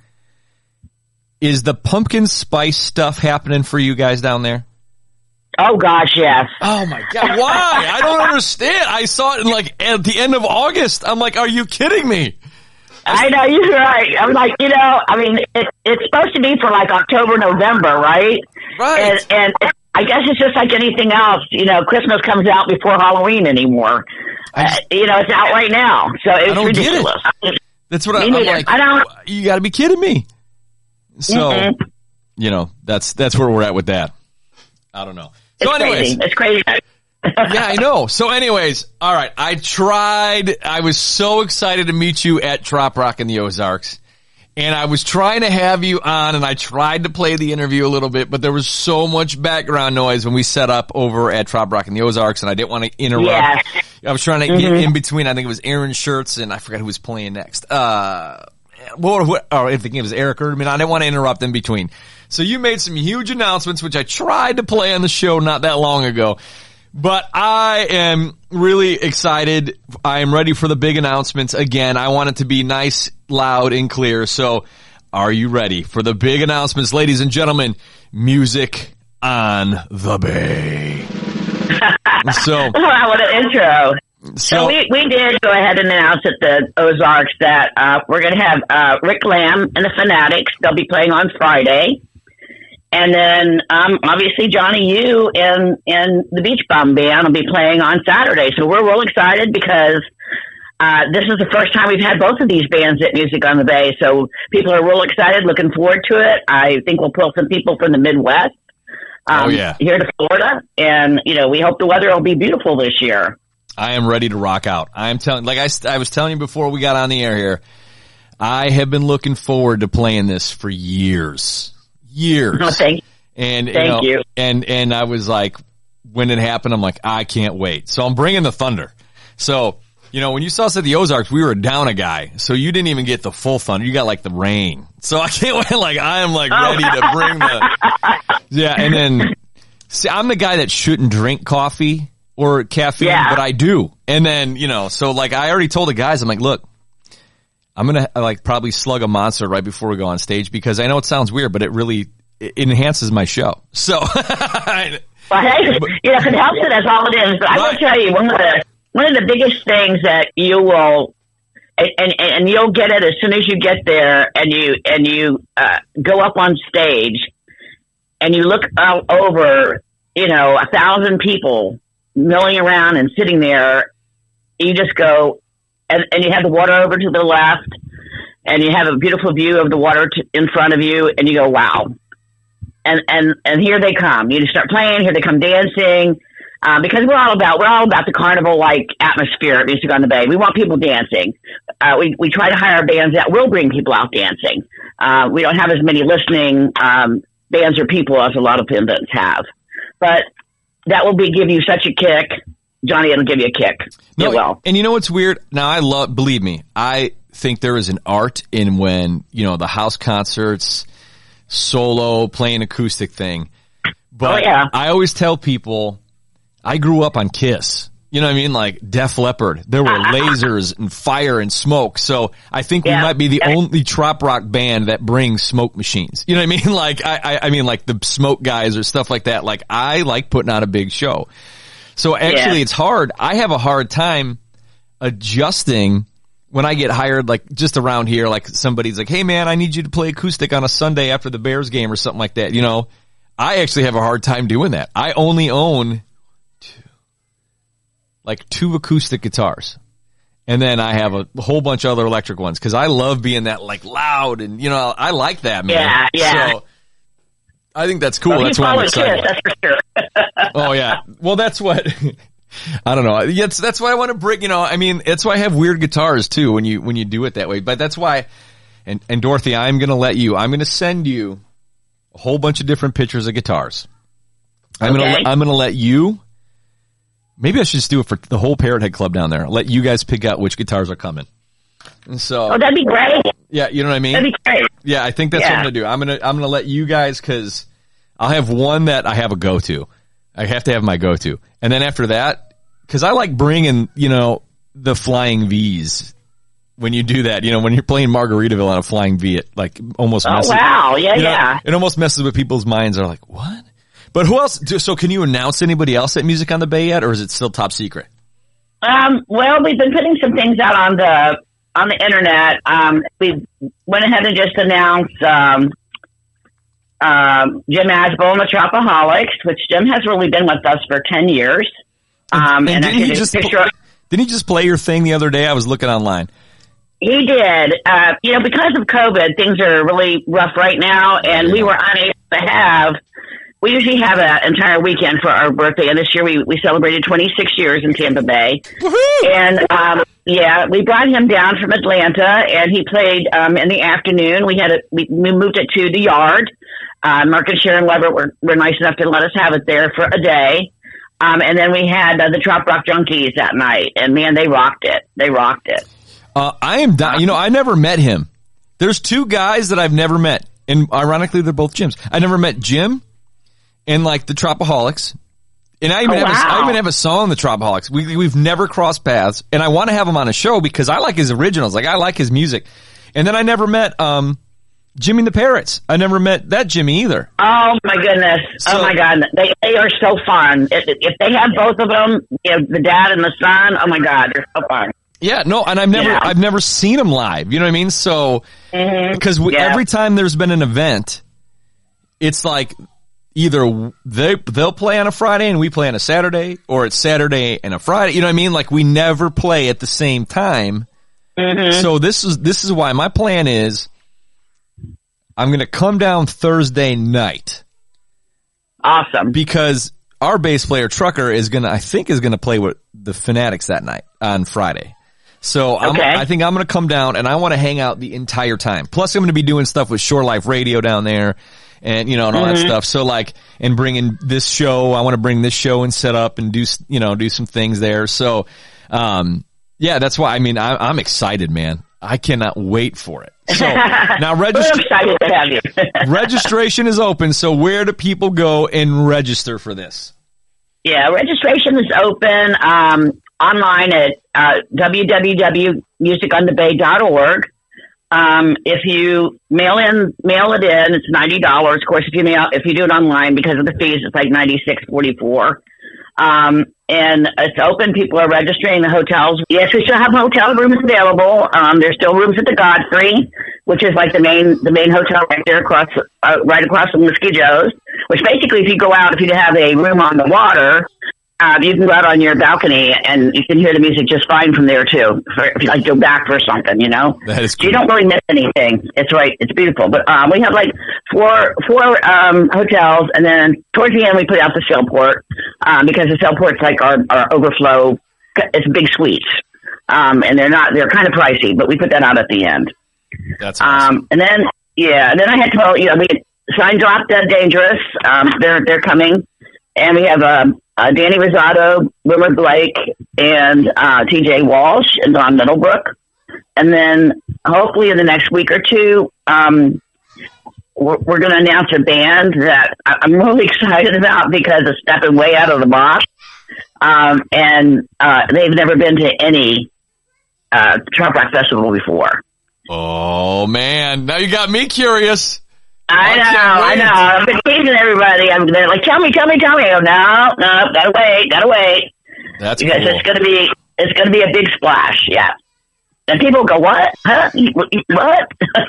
Is the pumpkin spice stuff happening for you guys down there? Oh gosh, yes. Oh my God, why? I don't understand. I saw it in like at the end of August. I'm like, are you kidding me? I know, you're right. I'm like, you know, I mean, it, it's supposed to be for like October, November, right? Right. And, and I guess it's just like anything else. You know, Christmas comes out before Halloween anymore. Uh, you know, it's out right now. So it's I don't get it. ridiculous. That's what I, Me I'm neither. like. I don't. You got to be kidding me. So, Mm-mm. you know, that's that's where we're at with that. I don't know. It's So, anyways, crazy. It's crazy. yeah, I know. So, anyways, all right. I tried. I was so excited to meet you at Trop Rock in the Ozarks, and I was trying to have you on, and I tried to play the interview a little bit, but there was so much background noise when we set up over at Trop Rock in the Ozarks, and I didn't want to interrupt. Yes. I was trying to Mm-hmm. get in between. I think it was Aaron Schertz, and I forgot who was playing next. Uh, what, what, or I think it was Eric Erdman. I didn't want to interrupt in between. So you made some huge announcements, which I tried to play on the show not that long ago. But I am really excited. I am ready for the big announcements again. I want it to be nice, loud, and clear. So are you ready for the big announcements, ladies and gentlemen? Music on the Bay. So, Oh, what an intro. So, so we, we did go ahead and announce at the Ozarks that uh, we're going to have uh, Rick Lamb and the Fanatics. They'll be playing on Friday. And then, um, obviously, Johnny U and, and the Beach Bum Band will be playing on Saturday. So we're real excited because uh, this is the first time we've had both of these bands at Music on the Bay. So people are real excited, looking forward to it. I think we'll pull some people from the Midwest um, Oh, yeah. here to Florida. And, you know, we hope the weather will be beautiful this year. I am ready to rock out. I am telling, like I, I was telling you before we got on the air here, I have been looking forward to playing this for years. Years. Oh, thank, and you thank know, you. And and I was like, when it happened, I'm like, I can't wait. So I'm bringing the thunder. So you know, when you saw us at the Ozarks, we were down a guy, so you didn't even get the full thunder. You got like the rain. So I can't wait. Like I am like ready to bring the yeah. And then see, I'm the guy that shouldn't drink coffee or caffeine, Yeah. but I do. And then you know, so like I already told the guys, I'm like, look. I'm going to like probably slug a monster right before we go on stage because I know it sounds weird, but it really it enhances my show. So, Well, hey, you know, if it helps it, that's all it is. But I will Right. tell you, one of the one of the biggest things that you will, and and, and you'll get it as soon as you get there, and you and you uh, go up on stage, and you look out over, you know, a thousand people milling around and sitting there. You just go. And, and you have the water over to the left, and you have a beautiful view of the water to, in front of you, and you go, wow. And and and here they come. You start playing, here they come dancing, uh, because we're all about we're all about the carnival-like atmosphere at Music on the Bay. We want people dancing. Uh, we we try to hire bands that will bring people out dancing. Uh, we don't have as many listening um, bands or people as a lot of events have, but that will be give you such a kick. Johnny, it'll give you a kick. No, it will. And you know what's weird? Now I love, believe me, I think there is an art in when, you know, the house concerts, solo, playing acoustic thing. But oh, yeah. I always tell people I grew up on Kiss. You know what I mean? Like Def Leppard. There were lasers and fire and smoke. So I think yeah. we might be the yeah. only trop rock band that brings smoke machines. You know what I mean? Like I, I, I mean like the smoke guys or stuff like that. Like I like putting on a big show. So actually yeah. it's hard. I have a hard time adjusting when I get hired, like just around here, like somebody's like, hey man, I need you to play acoustic on a Sunday after the Bears game or something like that. You know, I actually have a hard time doing that. I only own two, like two acoustic guitars. And then I have a whole bunch of other electric ones because I love being that like loud and, you know, I like that, man. Yeah, yeah. So I think that's cool. Well, that's why I'm excited. Kiss, that's for sure. Oh yeah. Well, that's what, I don't know. That's, that's why I want to bring, you know, I mean, that's why I have weird guitars too when you, when you do it that way. But that's why, and, and Dorothy, I'm going to let you, I'm going to send you a whole bunch of different pictures of guitars. I'm okay. going to, I'm going to let you, maybe I should just do it for the whole Parrot Head Club down there. Let you guys pick out which guitars are coming. And so, oh, that'd be great. Yeah. You know what I mean? That'd be great. Yeah. I think that's yeah. what I'm going to do. I'm going to, I'm going to let you guys, cause I'll have one that I have a go-to. I have to have my go-to. And then after that, because I like bringing, you know, the flying V's when you do that. You know, when you're playing Margaritaville on a flying V, it like almost oh, messes. wow. Yeah, you know, yeah. It almost messes with people's minds. They're like, what? But who else? So can you announce anybody else at Music on the Bay yet, or is it still top secret? Um, well, we've been putting some things out on the on the internet. Um, we went ahead and just announced um, um, Jim Asbull and the Tropaholics, which Jim has really been with us for ten years. Um, and, and and didn't, he just pl- didn't he just play your thing the other day? I was looking online. He did. Uh, you know, because of COVID, things are really rough right now, and we were unable to have. We usually have an entire weekend for our birthday, and this year we, we celebrated twenty-six years in Tampa Bay. Woohoo! And, um, yeah, we brought him down from Atlanta, and he played um, in the afternoon. We had a, we, we moved it to the Yard. Uh, Mark and Sharon Leverett were, were nice enough to let us have it there for a day. Um, and then we had uh, the Trop Rock Junkies that night, and man, they rocked it. They rocked it. Uh, I am, di- you know, I never met him. There's two guys that I've never met, and ironically, they're both Jims. I never met Jim. And like the Tropaholics, and I even oh, have wow. a, I even have a song, the Tropaholics. We we've never crossed paths, and I want to have him on a show because I like his originals, like I like his music. And then I never met um Jimmy and the Parrots. I never met that Jimmy either. Oh my goodness! So, oh my God, they they are so fun. If, if they have both of them, you know, the dad and the son. Oh my God, they're so fun. Yeah, no, and I've never yeah. I've never seen them live. You know what I mean? So because mm-hmm. yeah. every time there's been an event, it's like. Either they, they'll play on a Friday and we play on a Saturday, or it's Saturday and a Friday. You know what I mean? Like we never play at the same time. Mm-hmm. So this is, this is why my plan is I'm going to come down Thursday night. Awesome. Because our bass player Trucker is going to, I think is going to play with the Fanatics that night on Friday. So I'm, okay. I think I'm going to come down and I want to hang out the entire time. Plus I'm going to be doing stuff with Shore Life Radio down there. And, you know, and all mm-hmm. that stuff. So like, and bringing this show, I want to bring this show and set up and do, you know, do some things there. So, um, yeah, that's why, I mean, I, I'm excited, man. I cannot wait for it. So now register- We're excited to have you. registration is open. So where do people go and register for this? Yeah, registration is open, um, online at, uh, w w w dot music on the bay dot org. Um, if you mail in, mail it in, it's ninety dollars. Of course, if you mail, if you do it online because of the fees, it's like ninety-six forty-four. Um, and it's open. People are registering the hotels. Yes, we still have hotel rooms available. Um, there's still rooms at the Godfrey, which is like the main, the main hotel right there across, uh, right across from Whiskey Joe's, which basically if you go out, if you have a room on the water, Uh, you can go out on your balcony and you can hear the music just fine from there too. For, if you like go back for something, you know, that is cool. You don't really miss anything. It's right. It's beautiful. But, um, we have like four, four, um, hotels, and then towards the end we put out the Sailport, um, because the Sailport's like our, our overflow. It's big suites. Um, and they're not, they're kind of pricey, but we put that out at the end. That's awesome. Um, and then, yeah, and then I had to tell, you know, we signed Drop Dead Dangerous. Um, they're, they're coming. And we have, um, Uh, Danny Rosado, Willard Blake, and uh, T J Walsh and Don Middlebrook. And then hopefully in the next week or two, um, we're, we're going to announce a band that I- I'm really excited about because it's stepping way out of the box. Um, and uh, they've never been to any uh, Trop Rock Festival before. Oh, man. Now you got me curious. I know, I know. I've been teasing everybody. I'm, they're like, tell me, tell me, tell me. I go, no, no, gotta wait, gotta wait. That's because cool. it's gonna be, it's gonna be a big splash, yeah. And people go, what? Huh? What?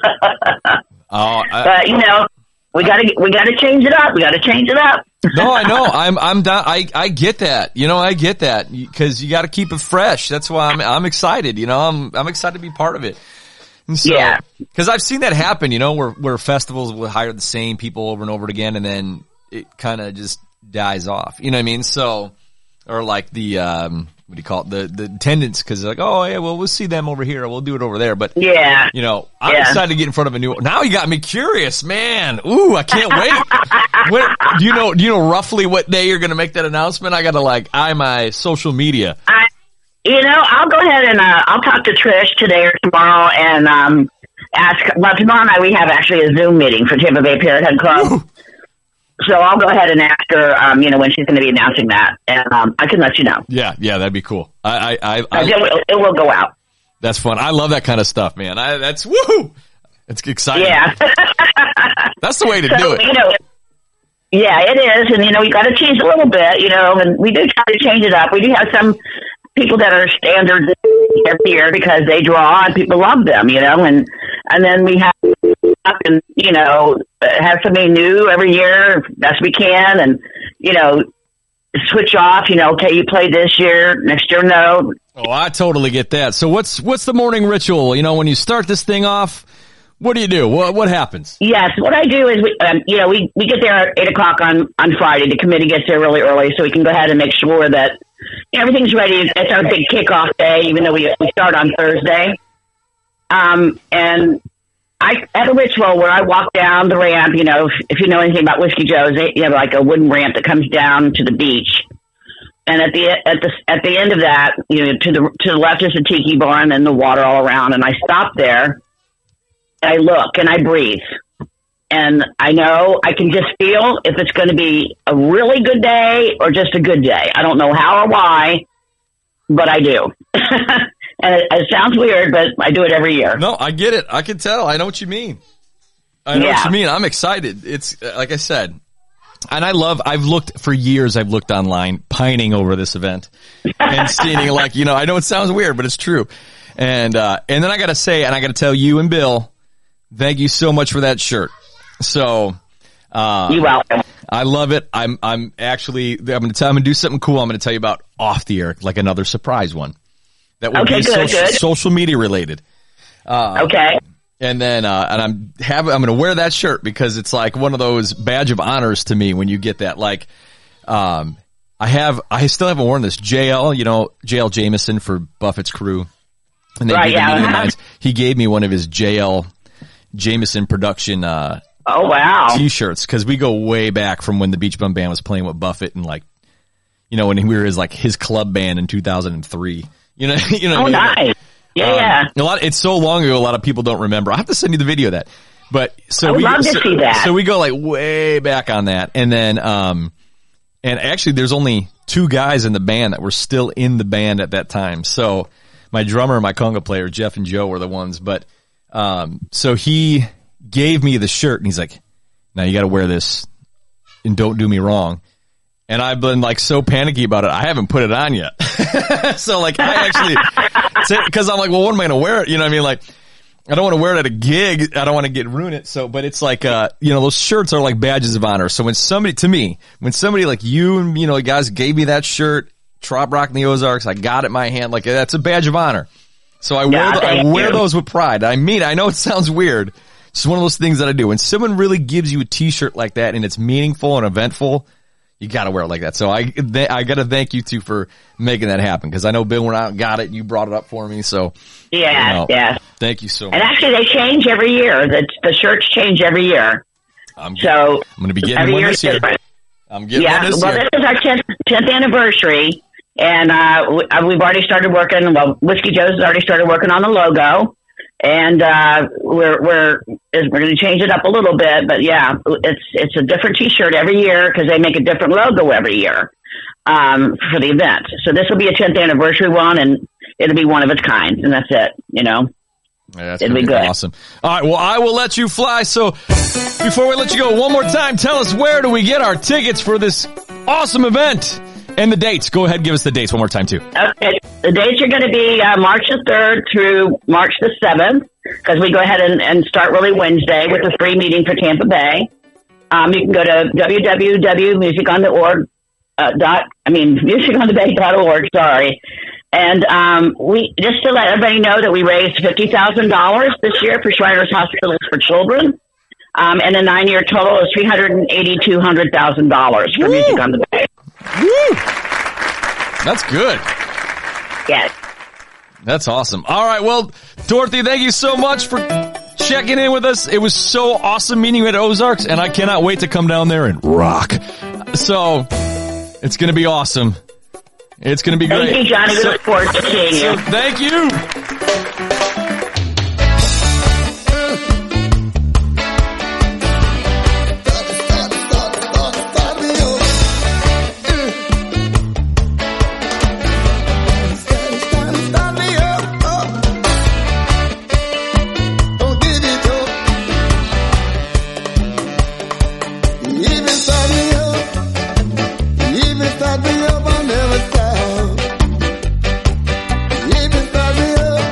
Oh, I, but you know, we gotta, we gotta change it up. We gotta change it up. No, I know. I'm, I'm down. I, I get that. You know, I get that because you got to keep it fresh. That's why I'm, I'm excited. You know, I'm, I'm excited to be part of it. And so, yeah. Because I've seen that happen. You know, where, where festivals will hire the same people over and over again, and then it kind of just dies off. You know what I mean? So, or like the, um, what do you call it? The, the attendance, because they're like, oh yeah, well, we'll see them over here. We'll do it over there. But yeah, you know, I'm yeah. excited to get in front of a new. Now you got me curious, man. Ooh, I can't wait. What, do you know? Do you know roughly what day you're going to make that announcement? I got to like eye my social media. I, you know, I'll go ahead and uh, I'll talk to Trish today or tomorrow and um, ask. Well, tomorrow night we have actually a Zoom meeting for Tampa Bay Parrothead Club. Ooh. So I'll go ahead and ask her, um, you know, when she's going to be announcing that, and um, I can let you know. Yeah, yeah, that'd be cool. I, I, I, I it, will, it will go out. That's fun. I love that kind of stuff, man. I, that's woohoo. It's exciting. Yeah, that's the way to so, do it. You know, yeah, it is, and you know, we got to change a little bit, you know, and we do try to change it up. We do have some people that are standard every year because they draw and people love them, you know, and and then we have and you know have something new every year best we can, and you know switch off. You know, okay, you played this year, next year no. Oh, I totally get that. So what's what's the morning ritual? You know, when you start this thing off, what do you do? What what happens? Yes, what I do is we, um, you know, we we get there at eight o'clock on on Friday. The committee gets there really early, so we can go ahead and make sure that you know, everything's ready. It's our big kickoff day, even though we we start on Thursday. Um, and I have a ritual where I walk down the ramp. You know, if, if you know anything about Whiskey Joe's, they you have like a wooden ramp that comes down to the beach. And at the at the at the end of that, you know, to the to the left is the tiki bar and then the water all around. And I stop there, and I look and I breathe, and I know I can just feel if it's going to be a really good day or just a good day. I don't know how or why, but I do. And it, it sounds weird, but I do it every year. No, I get it. I can tell. I know what you mean. I know yeah. what you mean. I'm excited. It's like I said, and I love. I've looked for years. I've looked online, pining over this event and seeing like you know. I know it sounds weird, but it's true. And uh, and then I got to say, and I got to tell you and Bill, thank you so much for that shirt. So, uh, you're welcome. I love it. I'm I'm actually I'm going to tell I'm going to do something cool. I'm going to tell you about off the air, like another surprise one. That will okay, be good, social, good. social media related. Uh, okay. And then, uh, and I'm have, I'm going to wear that shirt because it's like one of those badge of honors to me when you get that. Like, um, I have, I still haven't worn this. J L, you know, J L Jameson for Buffett's Crew. And they right, gave yeah. me mines. He gave me one of his J L Jameson production, uh, oh, wow. t-shirts. Cause we go way back from when the Beach Bum Band was playing with Buffett and like, you know, when we were his, like his club band in two thousand three. You know, you know. Oh, what I mean? nice. Yeah, um, yeah. A lot. It's so long ago. A lot of people don't remember. I have to send you the video of that. But so I would we love to so, see that. so we go like way back on that, and then um, and actually there's only two guys in the band that were still in the band at that time. So my drummer and my conga player Jeff and Joe were the ones. But um, so he gave me the shirt, and he's like, "Now you got to wear this, and don't do me wrong." And I've been like so panicky about it. I haven't put it on yet. So like I actually, cause I'm like, well, what am I going to wear it? You know what I mean? Like, I don't want to wear it at a gig. I don't want to get ruin it. So, but it's like, uh, you know, those shirts are like badges of honor. So when somebody, to me, when somebody like you and, you know, guys gave me that shirt, Trop Rock in the Ozarks, I got it in my hand. Like that's a badge of honor. So I yeah, wear, the, I wear you. those with pride. I mean, I know it sounds weird. It's one of those things that I do. When someone really gives you a t-shirt like that and it's meaningful and eventful, you got to wear it like that. So I th- I got to thank you two for making that happen because I know Bill went out and got it. You brought it up for me. So yeah, you know, yeah. Thank you so much. And actually, they change every year. The the shirts change every year. I'm, so I'm going to be getting one this year. Different. I'm getting yeah, one this well, year. this is our tenth, tenth anniversary, and uh, we, uh, we've already started working. Well, Whiskey Joe's has already started working on the logo. And uh, we're we're we're going to change it up a little bit, but yeah, it's it's a different T-shirt every year because they make a different logo every year um, for the event. So this will be a tenth anniversary one, and it'll be one of its kind, and that's it. You know, yeah, that's it'll be be good. Awesome. All right, well, I will let you fly. So before we let you go, one more time, tell us where do we get our tickets for this awesome event and the dates. Go ahead, and give us the dates one more time too. Okay, the dates are going to be uh, March the third through March the seventh, because we go ahead and, and start really Wednesday with a free meeting for Tampa Bay. Um, you can go to w w w dot music on the org uh, dot I mean music on the bay dot org. Sorry, and um, we just to let everybody know that we raised fifty thousand dollars this year for Shriners Hospitals for Children, um, and the nine year total is three hundred and eighty two hundred thousand dollars for Woo! Music on the Bay. Woo! That's good. Yes. That's awesome. All right, well, Dorothy, thank you so much for checking in with us. It was so awesome meeting you at Ozarks, and I cannot wait to come down there and rock. So, it's going to be awesome. It's going to be great. Thank you, Johnny. We So- look forward to seeing you. so thank you. Start me up, I'll never stop. Even start me up.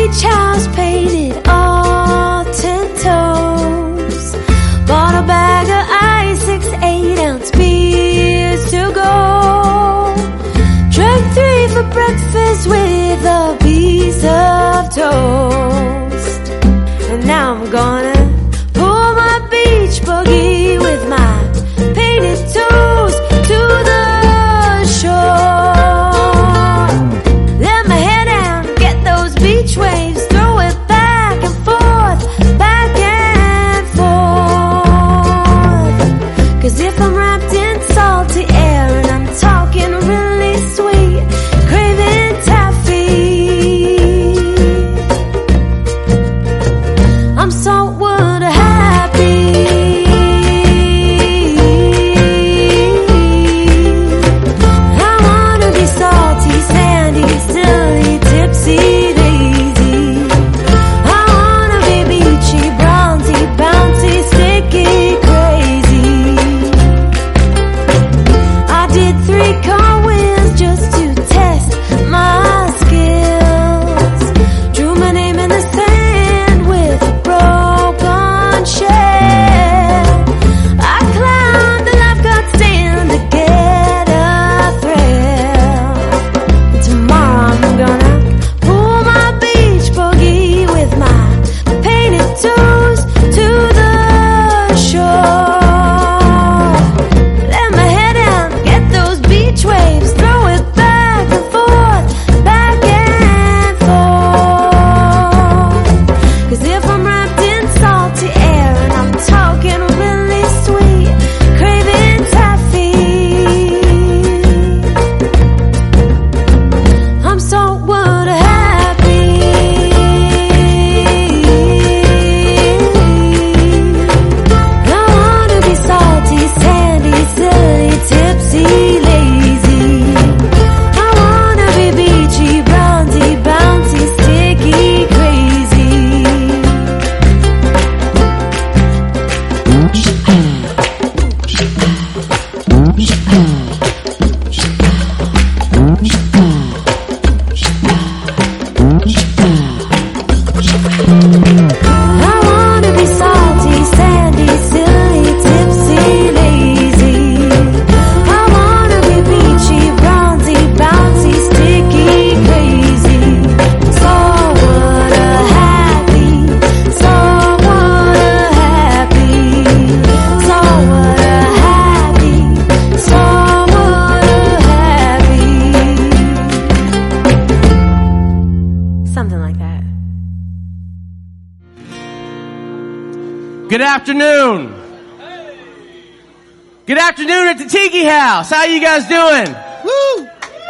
beach house painted all ten toes. Bought a bag of ice, six, eight ounce beers to go. Drank three for breakfast with a piece of toast. And now I'm gonna pull my beach buggy with my painted toes to the shore. Let my head down, get those beach waves, throw it back and forth, back and forth. Cause if I'm wrapped in salty air and I'm talking really sweet, craving taffy, I'm saltwater happy. I wanna be salty, sandy, silly, tipsy, daisy. I wanna be beachy, bronzy, bouncy, sticky, crazy. I did three cartwheels just to test my skills. Drew my name in the sand with a broken shell. I climbed the lifeguard stand to get a thrill. Tomorrow I'm gonna pull my beach buggy with my painted toes to the shore. Let my head down, get those beach waves, throw it back and forth, back and forth. Cause if I'm wrapped in salty air and I'm talking really sweet, craving taffy, I'm saltwater happy. I wanna be salty, sandy, silly, tipsy, lazy. I wanna be beachy, bronzy, bouncy, sticky, crazy. I wanna be salty, sandy, silly, tipsy, lazy. I wanna be beachy, bronzy, bouncy, sticky, crazy. Saltwater happy, saltwater happy, saltwater happy, saltwater happy. Something like that. Good afternoon. Good afternoon at the Tiki House. How you guys doing? Woo!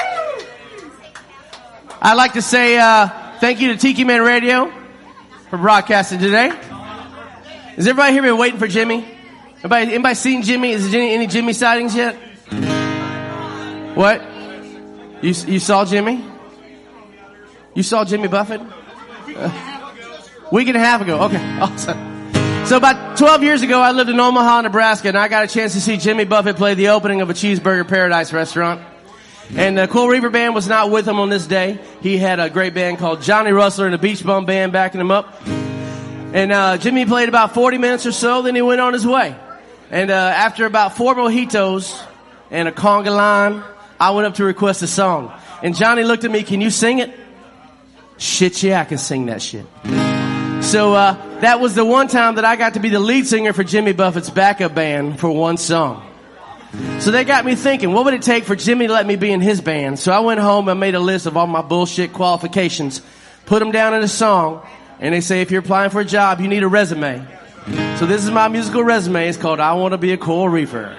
I'd like to say uh, thank you to Tiki Man Radio for broadcasting today. Has everybody here been waiting for Jimmy? Anybody, anybody seen Jimmy? Is there any, any Jimmy sightings yet? What? You you saw Jimmy? You saw Jimmy Buffett? Uh, week and a half ago. Okay, awesome. So about twelve years ago, I lived in Omaha, Nebraska, and I got a chance to see Jimmy Buffett play the opening of a Cheeseburger Paradise restaurant. And the Cool Reaper Band was not with him on this day. He had a great band called Johnny Rustler and a Beach Bum Band backing him up. And uh, Jimmy played about forty minutes or so, then he went on his way. And uh, after about four mojitos and a conga line, I went up to request a song. And Johnny looked at me, "Can you sing it?" Shit, yeah, I can sing that shit. So uh, that was the one time that I got to be the lead singer for Jimmy Buffett's backup band for one song. So they got me thinking, what would it take for Jimmy to let me be in his band? So I went home and made a list of all my bullshit qualifications, put them down in a song, and they say if you're applying for a job, you need a resume. So this is my musical resume. It's called I Want to Be a Cool Reefer.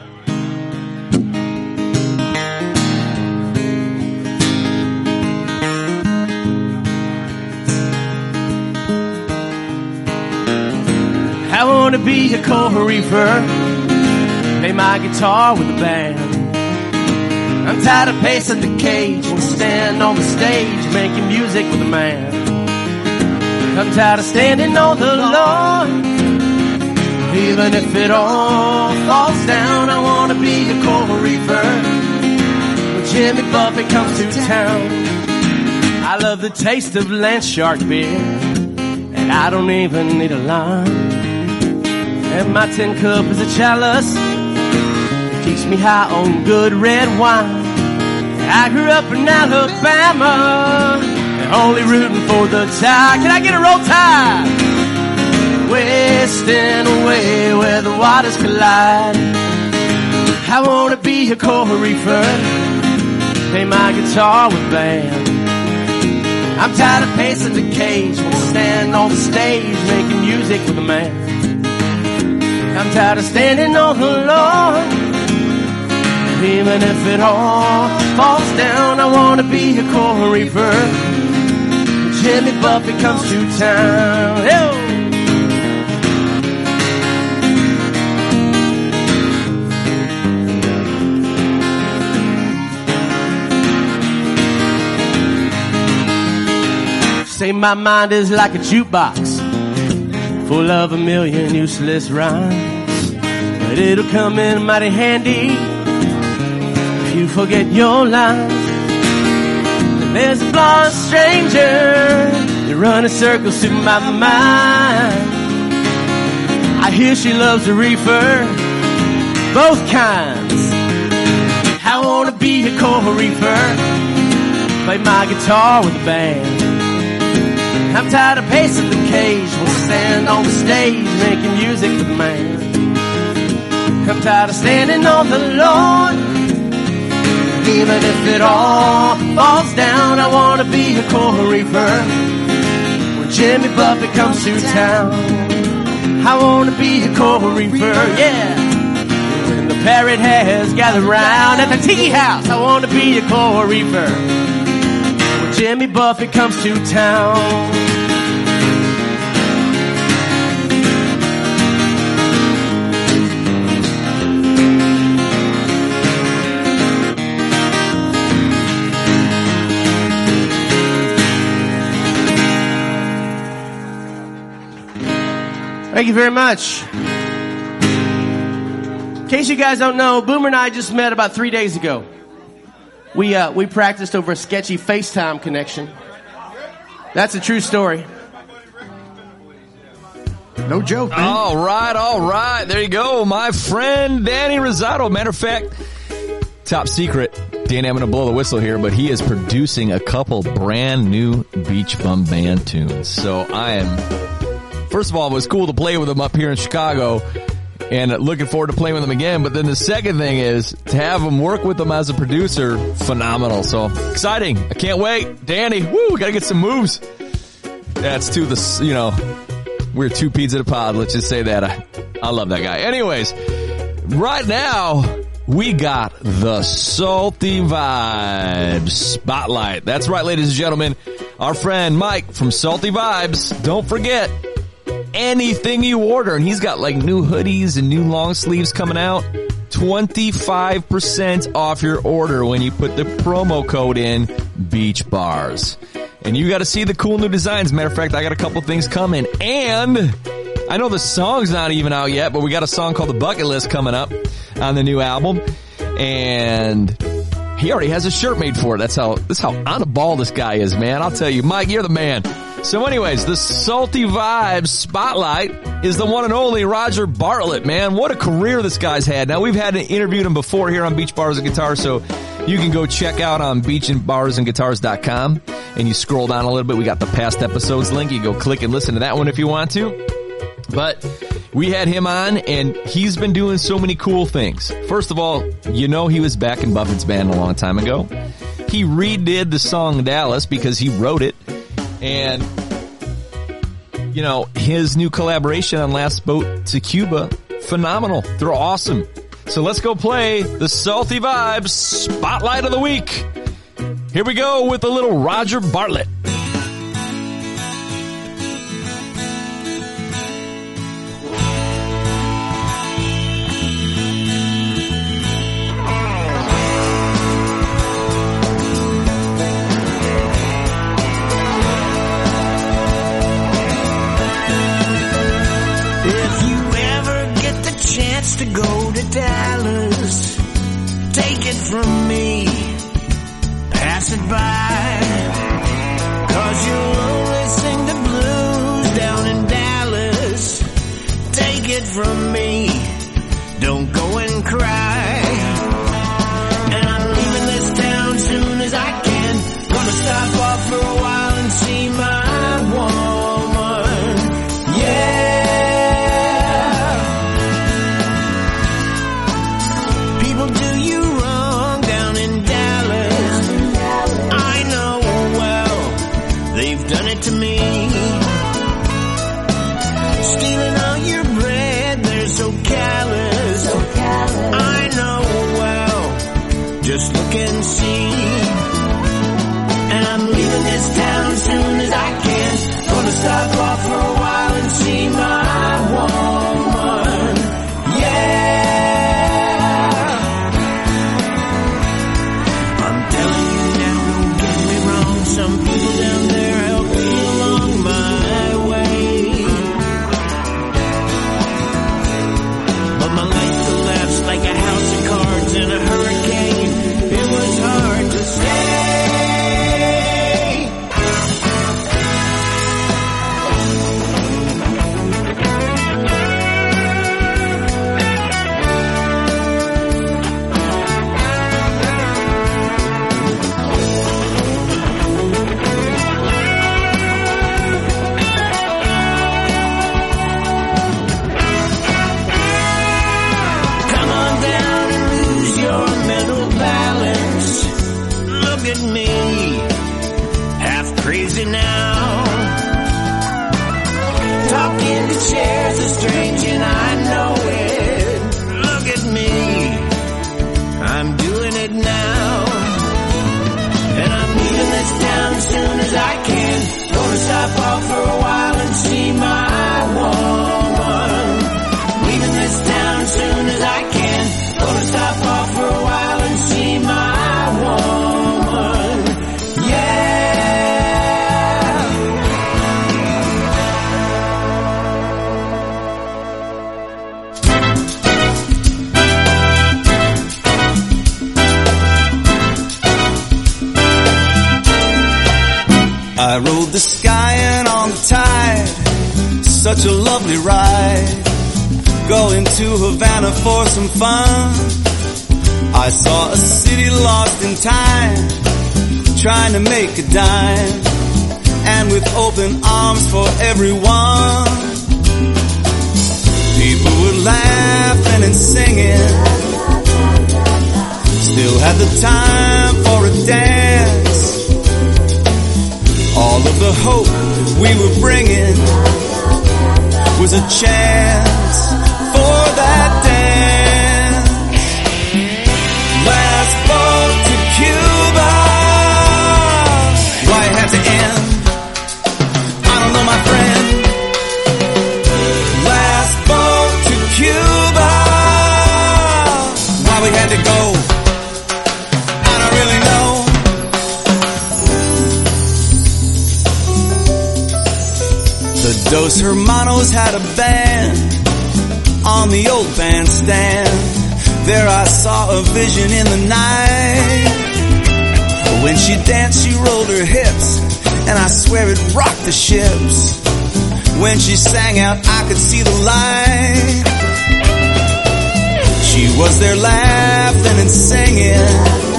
I want to be a coal reefer, play my guitar with a band. I'm tired of pacing the cage and stand on the stage making music with a man. I'm tired of standing on the lawn, even if it all falls down. I want to be a coal reefer when Jimmy Buffett comes to town. I love the taste of land shark beer, and I don't even need a lime. And my tin cup is a chalice that keeps me high on good red wine. I grew up in Alabama, and only rooting for the Tide. Can I get a roll tide? Wasting away where the waters collide. I wanna be a coral reefer, play my guitar with band. I'm tired of pacing the cage, wanna stand on the stage making music with a man. I'm tired of standing on the lawn, even if it all falls down. I wanna be a coral reefer when Jimmy Buffett comes to town. Hey! Say my mind is like a jukebox full of a million useless rhymes, but it'll come in mighty handy if you forget your lines. And there's a blonde stranger that running circles through my mind. I hear she loves a reefer, both kinds. I wanna be a coral reefer, play my guitar with a band. I'm tired of pacing the cage, wanna stand on the stage making music with a man. I'm tired of standing on the lawn, even if it all falls down. I wanna be a coral reefer when Jimmy Buffett comes to town. I wanna be a coral reefer, yeah, when the parrot has gathered round at the tea house. I wanna be a coral reefer when Jimmy Buffett comes to town. Thank you very much. In case you guys don't know, Boomer and I just met about three days ago. We uh, we practiced over a sketchy FaceTime connection. That's a true story. No joke, man. All right, all right. There you go. My friend Danny Rosado. Matter of fact, top secret. Danny, I'm going to blow the whistle here, but he is producing a couple brand new Beach Bum Band tunes. So I am... First of all, it was cool to play with him up here in Chicago, and looking forward to playing with him again. But then the second thing is to have him work with him as a producer, phenomenal. So exciting. I can't wait. Danny, woo, got to get some moves. That's to the, you know, we're two peas in a pod. Let's just say that. I, I love that guy. Anyways, right now, we got the Salty Vibes Spotlight. That's right, ladies and gentlemen. Our friend Mike from Salty Vibes. Don't forget, anything you order, and he's got like new hoodies and new long sleeves coming out, twenty-five percent off your order when you put the promo code in Beach Bars. And you got to see the cool new designs. Matter of fact, I got a couple things coming, and I know the song's not even out yet, but we got a song called The Bucket List coming up on the new album, and he already has a shirt made for it. That's how, that's how on the ball this guy is, man. I'll tell you, Mike, you're the man. So anyways, the Salty Vibes Spotlight is the one and only Roger Bartlett, man. What a career this guy's had. Now, we've had interviewed him before here on Beach Bars and Guitars, so you can go check out on beach and bars and guitars dot com, and you scroll down a little bit. We got the past episodes link. You go click and listen to that one if you want to. But we had him on, and he's been doing so many cool things. First of all, you know he was back in Buffett's band a long time ago. He redid the song Dallas because he wrote it. And, you know, his new collaboration on Last Boat to Cuba, phenomenal. They're awesome. So let's go play the Salty Vibes Spotlight of the Week. Here we go with a little Roger Bartlett. To go to Dallas, take it from me, pass it by. me. Stealing all your bread, they're so callous. So callous. I know well, just look and see. And I'm leaving this town as soon as I can. Gonna stop off for a while and see my woman. Yeah. I'm telling you now, don't get me wrong. Some people down there help me along my way. But my life collapsed like a house of cards in a hurricane. It was hard to stay. At me, half crazy now. Talking to chairs is strange and I know it. Look at me, I'm doing it now. And I'm leaving this town as soon as I can. Gonna stop off for a while and see my woman. Leaving this town as soon as I can. Gonna stop off for a while and see my woman. I rode the sky and on the tide, such a lovely ride. Going to Havana for some fun. I saw a city lost in time, trying to make a dime, and with open arms for everyone. People were laughing and singing, still had the time for a dance. All of the hope we were bringing was a chance for that dance. Last boat to Cuba, why it had to end, I don't know, my friend. Last boat to Cuba, why we had to go, I don't really know. The Dos Hermanos had a band on the old bandstand. There I saw a vision in the night. When she danced, she rolled her hips, and I swear it rocked the ships. When she sang out, I could see the light. She was there laughing and singing.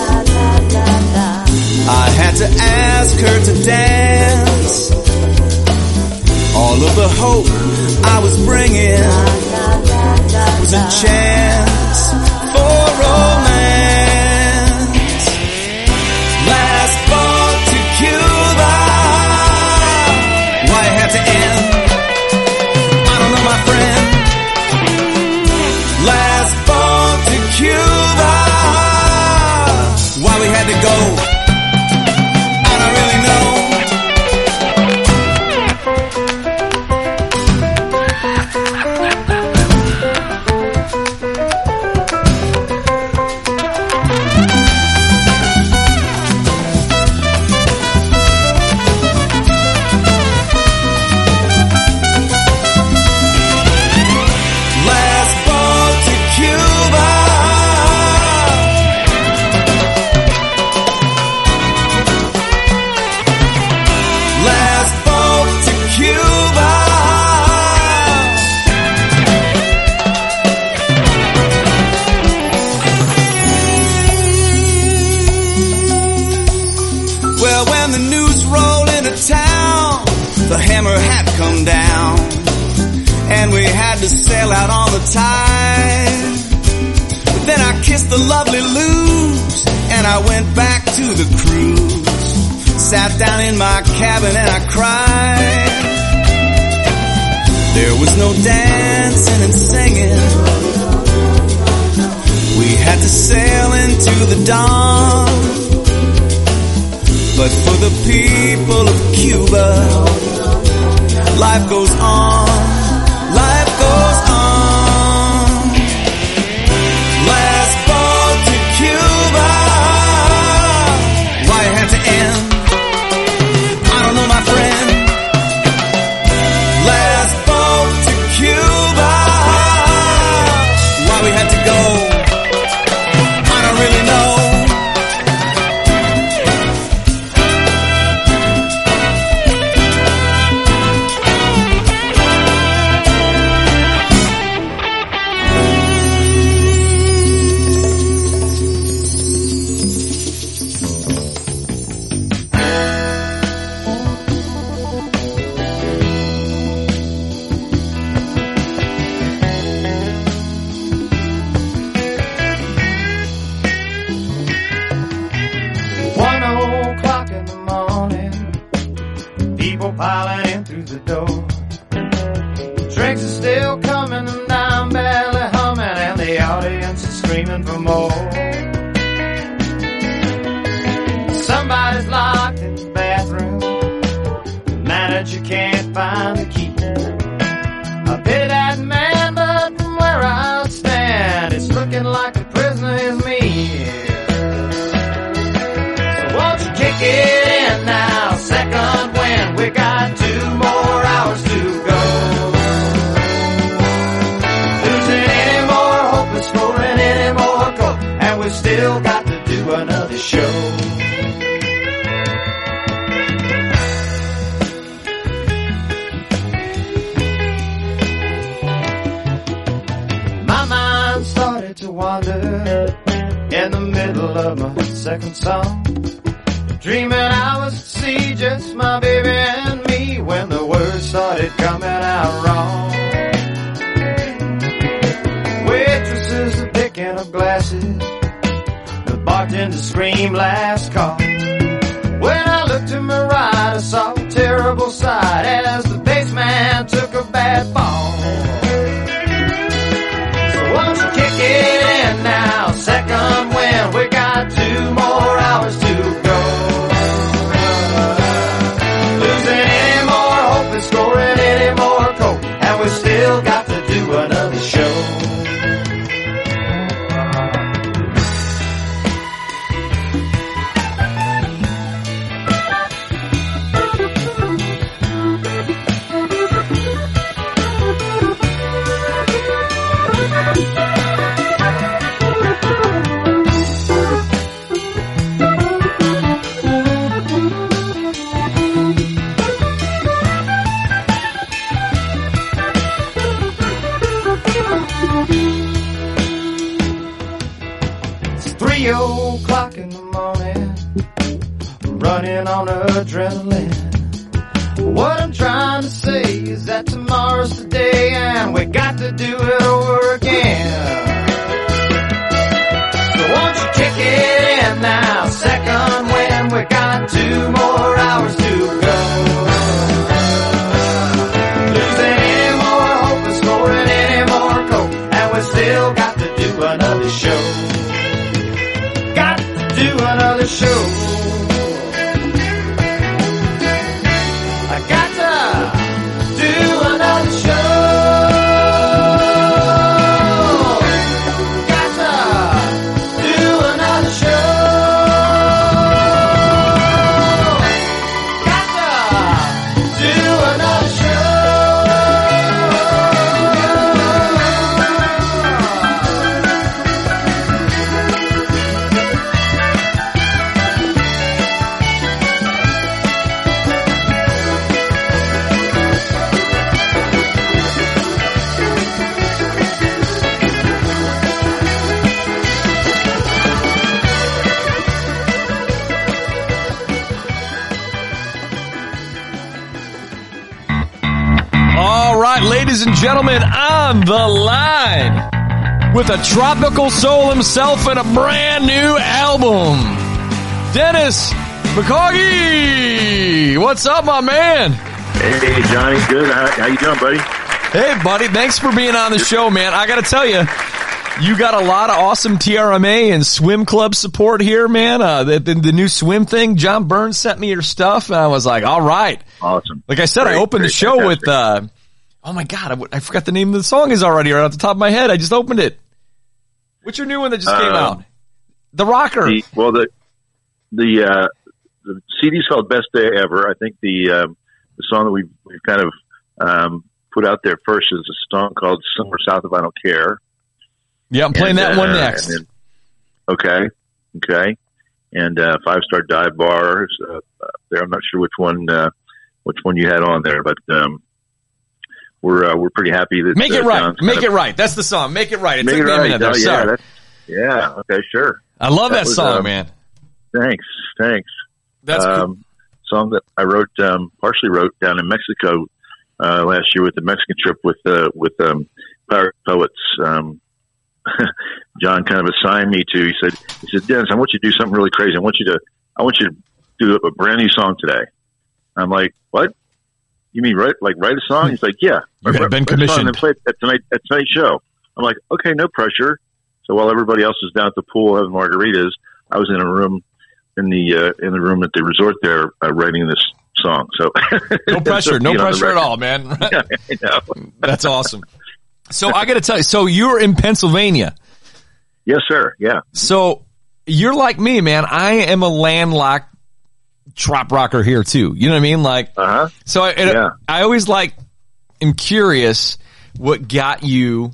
I had to ask her to dance. All of the hope I was bringing was a chance for romance. Last boat to Cuba, why it had to end, I don't know, my friend. Last boat to Cuba, why we had to go, I don't really know. The hammer had come down, and we had to sail out on the tide. But then I kissed the lovely Luz, and I went back to the cruise. Sat down in my cabin and I cried. There was no dancing and singing. We had to sail into the dawn. But for the people of Cuba, life goes on. Life goes on. Last boat to Cuba. Why it had to end? I don't know, my friend. Last boat to Cuba. Why we had to go? I don't really know. Piling in through the door. Drinks are still coming and I'm barely humming, and the audience is screaming for more. Somebody's locked in the bathroom. The manager can't find the key. I pity that man, but from where I stand, it's looking like the prisoner is me. So won't you kick it in now, second wind? We got two more hours to go. Losing any more hope and scoring any more goal, and we've still got to do another show. My mind started to wander in the middle of my second song, dreaming I was at sea, just my baby and me, when the words started coming out wrong. Waitresses are picking up glasses, the bartender screamed last call. When I looked to my right, I saw a terrible sight as the bassman took a bad fall. So won't you kick it in now, second wind? We got two more hours to go. Scoring any more coke, and we still got to do another show. Three o'clock in the morning, running on adrenaline. What I'm trying to say is that tomorrow's the day, and we got to do it over again. So won't you kick it in now, second wind? We got two more hours to go. Losing any more hope and scoring any more coke, and we still got to do another show. Do another show. I got to do another show. Got to do another show. Got to do another show. Ladies and gentlemen, on the line with a tropical soul himself and a brand new album, Dennis McCoggy, what's up, my man? Hey, Johnny. Good. How, how you doing, buddy? Hey, buddy. Thanks for being on the show, man. I got to tell you, you got a lot of awesome T R M A and swim club support here, man. Uh, the, the, the new swim thing, John Burns sent me your stuff, and I was like, all right. Awesome. Like I said, Great, I opened great, the show fantastic. with, uh, oh my God, I, I forgot the name of the song is already right off the top of my head. I just opened it. What's your new one that just came Um, out? The Rocker. The, well, the the uh, the C D's called Best Day Ever. I think the um, the song that we've we've kind of um, put out there first is a song called "Somewhere South of I Don't Care." Yeah, I'm playing And, that one uh, next. and then- okay, okay, and uh, Five Star Dive Bars. Uh, uh, there, I'm not sure which one uh, which one you had on there, but um, we're uh, we're pretty happy that Make it uh, right. John's Make kind it of- right. That's the song. Make it right. It Make took it me a right. minute there. Oh, yeah, Sorry. that's- yeah. Okay. Sure. I love that, was, song, um, man. Thanks. Thanks. That's cool. um, song that I wrote, um, partially wrote down in Mexico uh, last year with the Mexican trip with uh, with um, pirate poets. Um, John kind of assigned me to. He said, "He said, Dennis, I want you to do something really crazy. I want you to, I want you to do a brand new song today." I'm like, "What? You mean write like write a song?" He's like, "Yeah, You got been write a song commissioned. and play it at tonight at tonight's show." I'm like, "Okay, no pressure." So while everybody else was down at the pool having margaritas, I was in a room in the uh, in the room at the resort there uh, writing this song. So No pressure. No being on the pressure at record. all, man. Yeah, I know. That's awesome. So I got to tell you, so you're in Pennsylvania. Yes, sir. Yeah. So you're like me, man. I am a landlocked trop rocker here too. You know what I mean? Like, uh-huh. So I, Yeah. I always like, am curious what got you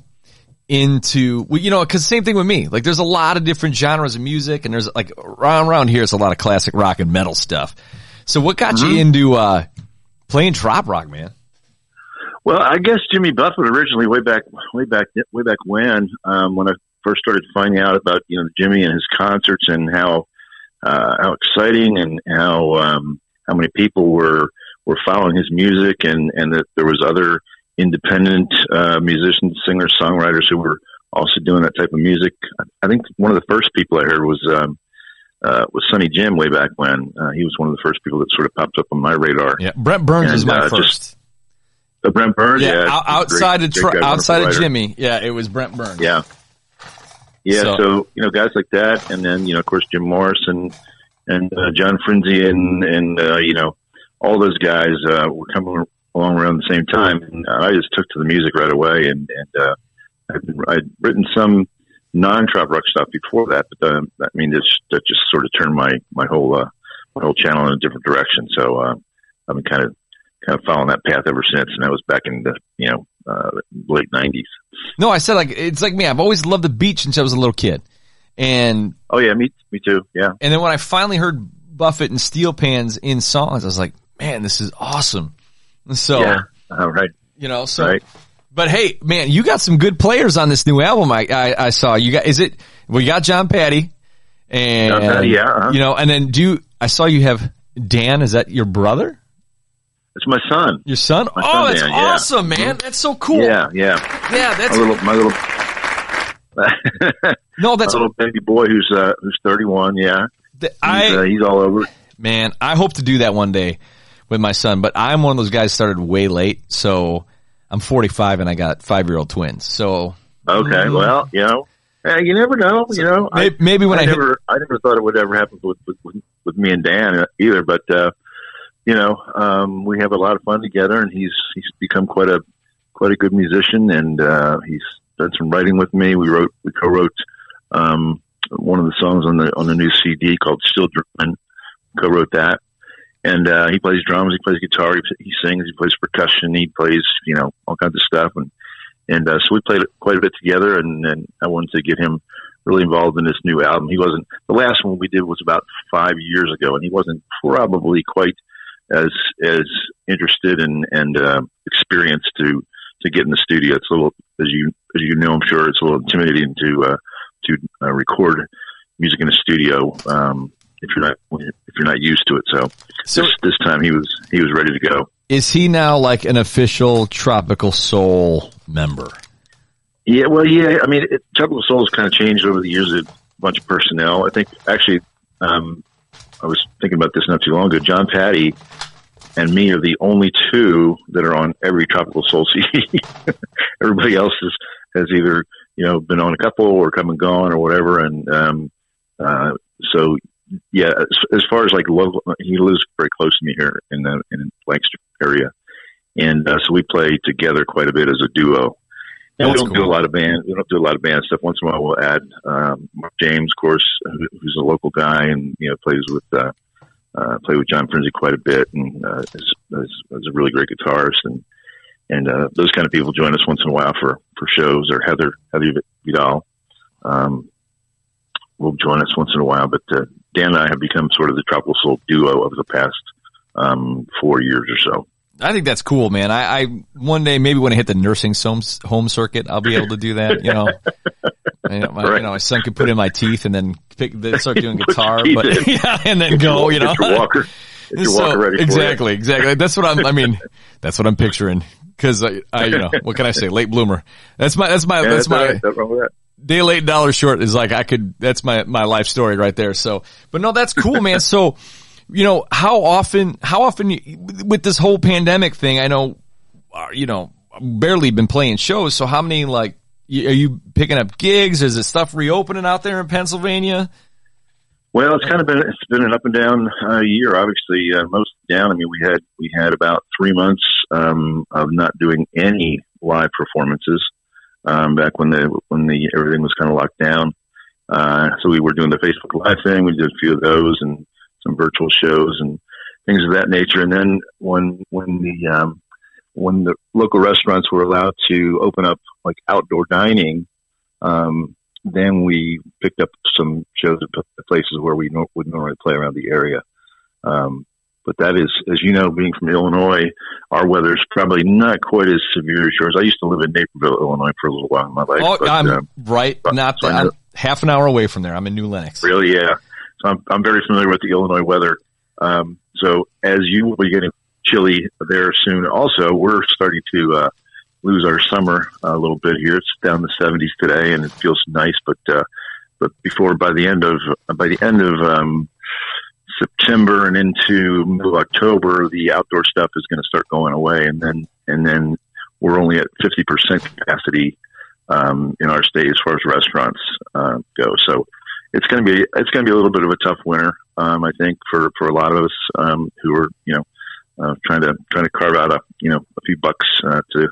into, well, you know, cause same thing with me. Like there's a lot of different genres of music and there's like around, around here it's a lot of classic rock and metal stuff. So what got Mm-hmm. you into, uh, playing trop rock, man? Well, I guess Jimmy Buffett originally, way back, way back, way back when, um, when I first started finding out about you know Jimmy and his concerts and how uh, how exciting and how um, how many people were were following his music and and that there was other independent uh, musicians, singers, songwriters who were also doing that type of music. I think one of the first people I heard was um, uh, was Sonny Jim way back when. Uh, he was one of the first people that sort of popped up on my radar. Yeah, Brent Burns And, was my uh, first. just- Uh, Brent Burns, yeah, yeah, out- he's a outside great- of tr- great guy, outside of wonderful writer. Jimmy, yeah, it was Brent Burns. Yeah. Yeah, So- so, you know, guys like that, and then, you know, of course, Jim Morris and, and uh, John Frinzi and, and uh, you know, all those guys uh, were coming along around the same time. And I just took to the music right away, and, and uh, I'd, been, I'd written some non-trop rock stuff before that, but uh, I mean, this, that just sort of turned my, my whole uh, my whole channel in a different direction. So uh, I've been kind of kind of following that path ever since, and that was back in the, you know, uh, late nineties. No, I said like it's like me. I've always loved the beach since I was a little kid, and oh yeah, me me too. Yeah, and then when I finally heard Buffett and Steel Pans in songs, I was like, man, this is awesome. So, yeah, all right, you know, so. Right. But hey, man, you got some good players on this new album. I I, I saw you got. Is it? Well, you got John Patty, and John Patty, yeah, uh-huh. you know, and then do you, I saw you have Dan? Is that your brother? It's my son. Your son? My oh, son, that's Dan, yeah. awesome, man. That's so cool. Yeah, yeah, Yeah, that's my little my little no, that's my little baby boy who's uh, who's thirty-one. Yeah, th- he's, I uh, he's all over. man, I hope to do that one day with my son, but I'm one of those guys started way late, so I'm forty-five and I got five-year-old twins. So Okay, mm, well, you know, eh, you never know. You know, maybe, maybe when I, I hit, never I never thought it would ever happen with with, with, with me and Dan either, but. uh You know, um, we have a lot of fun together, and he's he's become quite a quite a good musician, and uh, he's done some writing with me. We wrote we co-wrote um, one of the songs on the on the new C D called "Still Dreamin'." Co-wrote that, and uh, he plays drums, he plays guitar, he, he sings, he plays percussion, he plays you know all kinds of stuff, and and uh, so we played quite a bit together. And, and I wanted to get him really involved in this new album. He wasn't the last one we did was about five years ago, and he wasn't probably quite as as interested and and uh, experienced to to get in the studio. It's a little, as you as you know, I'm sure it's a little intimidating to uh, to uh, record music in a studio um, if you're not if you're not used to it. So, So- this this time he was he was ready to go. is he now like an official Tropical Soul member? Yeah, well, yeah. I mean, it, Tropical Soul has kind of changed over the years. A bunch of personnel. I think actually, um, I was thinking about this not too long ago. John Patty and me are the only two that are on every Tropical Soul C D. Everybody else is, has either, you know, been on a couple or come and gone or whatever. And, um, uh, so yeah, as, as far as like local, he lives very close to me here in the, in Lancaster area. And, uh, so we play together quite a bit as a duo. And we don't cool. do a lot of band, we don't do a lot of band stuff. Once in a while we'll add, um, Mark James, of course, who's a local guy and, you know, plays with, uh, uh, play with John Frenzy quite a bit and, uh, is, is, is a really great guitarist. And, and, uh, those kind of people join us once in a while for, for shows, or Heather, Heather Vidal, um, will join us once in a while. But, uh, Dan and I have become sort of the Tropical Soul duo of the past, um, four years or so. I think that's cool, man. I, I one day maybe when I hit the nursing home, home circuit, I'll be able to do that. You know, I, my, right. you know, my son could put in my teeth and then pick, then start doing guitar, but yeah, and then get go. Your, you know, get your walker, get your so, walker ready. For exactly, it. exactly. That's what I'm. I mean, that's what I'm picturing. Because I, I, you know, what can I say? Late bloomer. That's my. That's my. Yeah, that's, that's my. Right. wrong with that. Day late, dollar short is like I could. That's my my life story right there. So, but no, that's cool, man. So. You know, how often, how often you, with this whole pandemic thing, I know, uh, you know, barely been playing shows. So how many, like, y- are you picking up gigs? Is it stuff reopening out there in Pennsylvania? Well, it's kind of been, it's been an up and down uh, year, obviously, uh, most down. I mean, we had, we had about three months, um, of not doing any live performances, um, back when the, when the, everything was kind of locked down. Uh, so we were doing the Facebook Live thing. We did a few of those and some virtual shows and things of that nature. And then when, when the, um, when the local restaurants were allowed to open up like outdoor dining, um, then we picked up some shows at places where we no, would normally play around the area. Um, but that is, as you know, being from Illinois, our weather is probably not quite as severe as yours. I used to live in Naperville, Illinois for a little while in my life. Oh, but, I'm um, right. Not so that, I'm half an hour away from there. I'm in New Lenox. Really? Yeah. So I'm, I'm very familiar with the Illinois weather. Um, so as you will be getting chilly there soon, also, we're starting to, uh, lose our summer a little bit here. It's down in the seventies today and it feels nice, but, uh, but before, by the end of, by the end of, um, September and into middle of October, the outdoor stuff is going to start going away. And then, and then we're only at fifty percent capacity, um, in our state as far as restaurants, uh, go. So, it's going to be, it's going to be a little bit of a tough winter, um, I think for, for a lot of us, um, who are, you know, uh, trying to, trying to carve out a, you know, a few bucks, uh, to,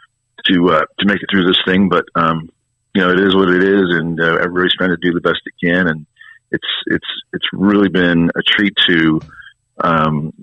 to, uh, to make it through this thing. But, um, you know, it is what it is and, uh, everybody's trying to do the best it can. And it's, it's, it's really been a treat to, um,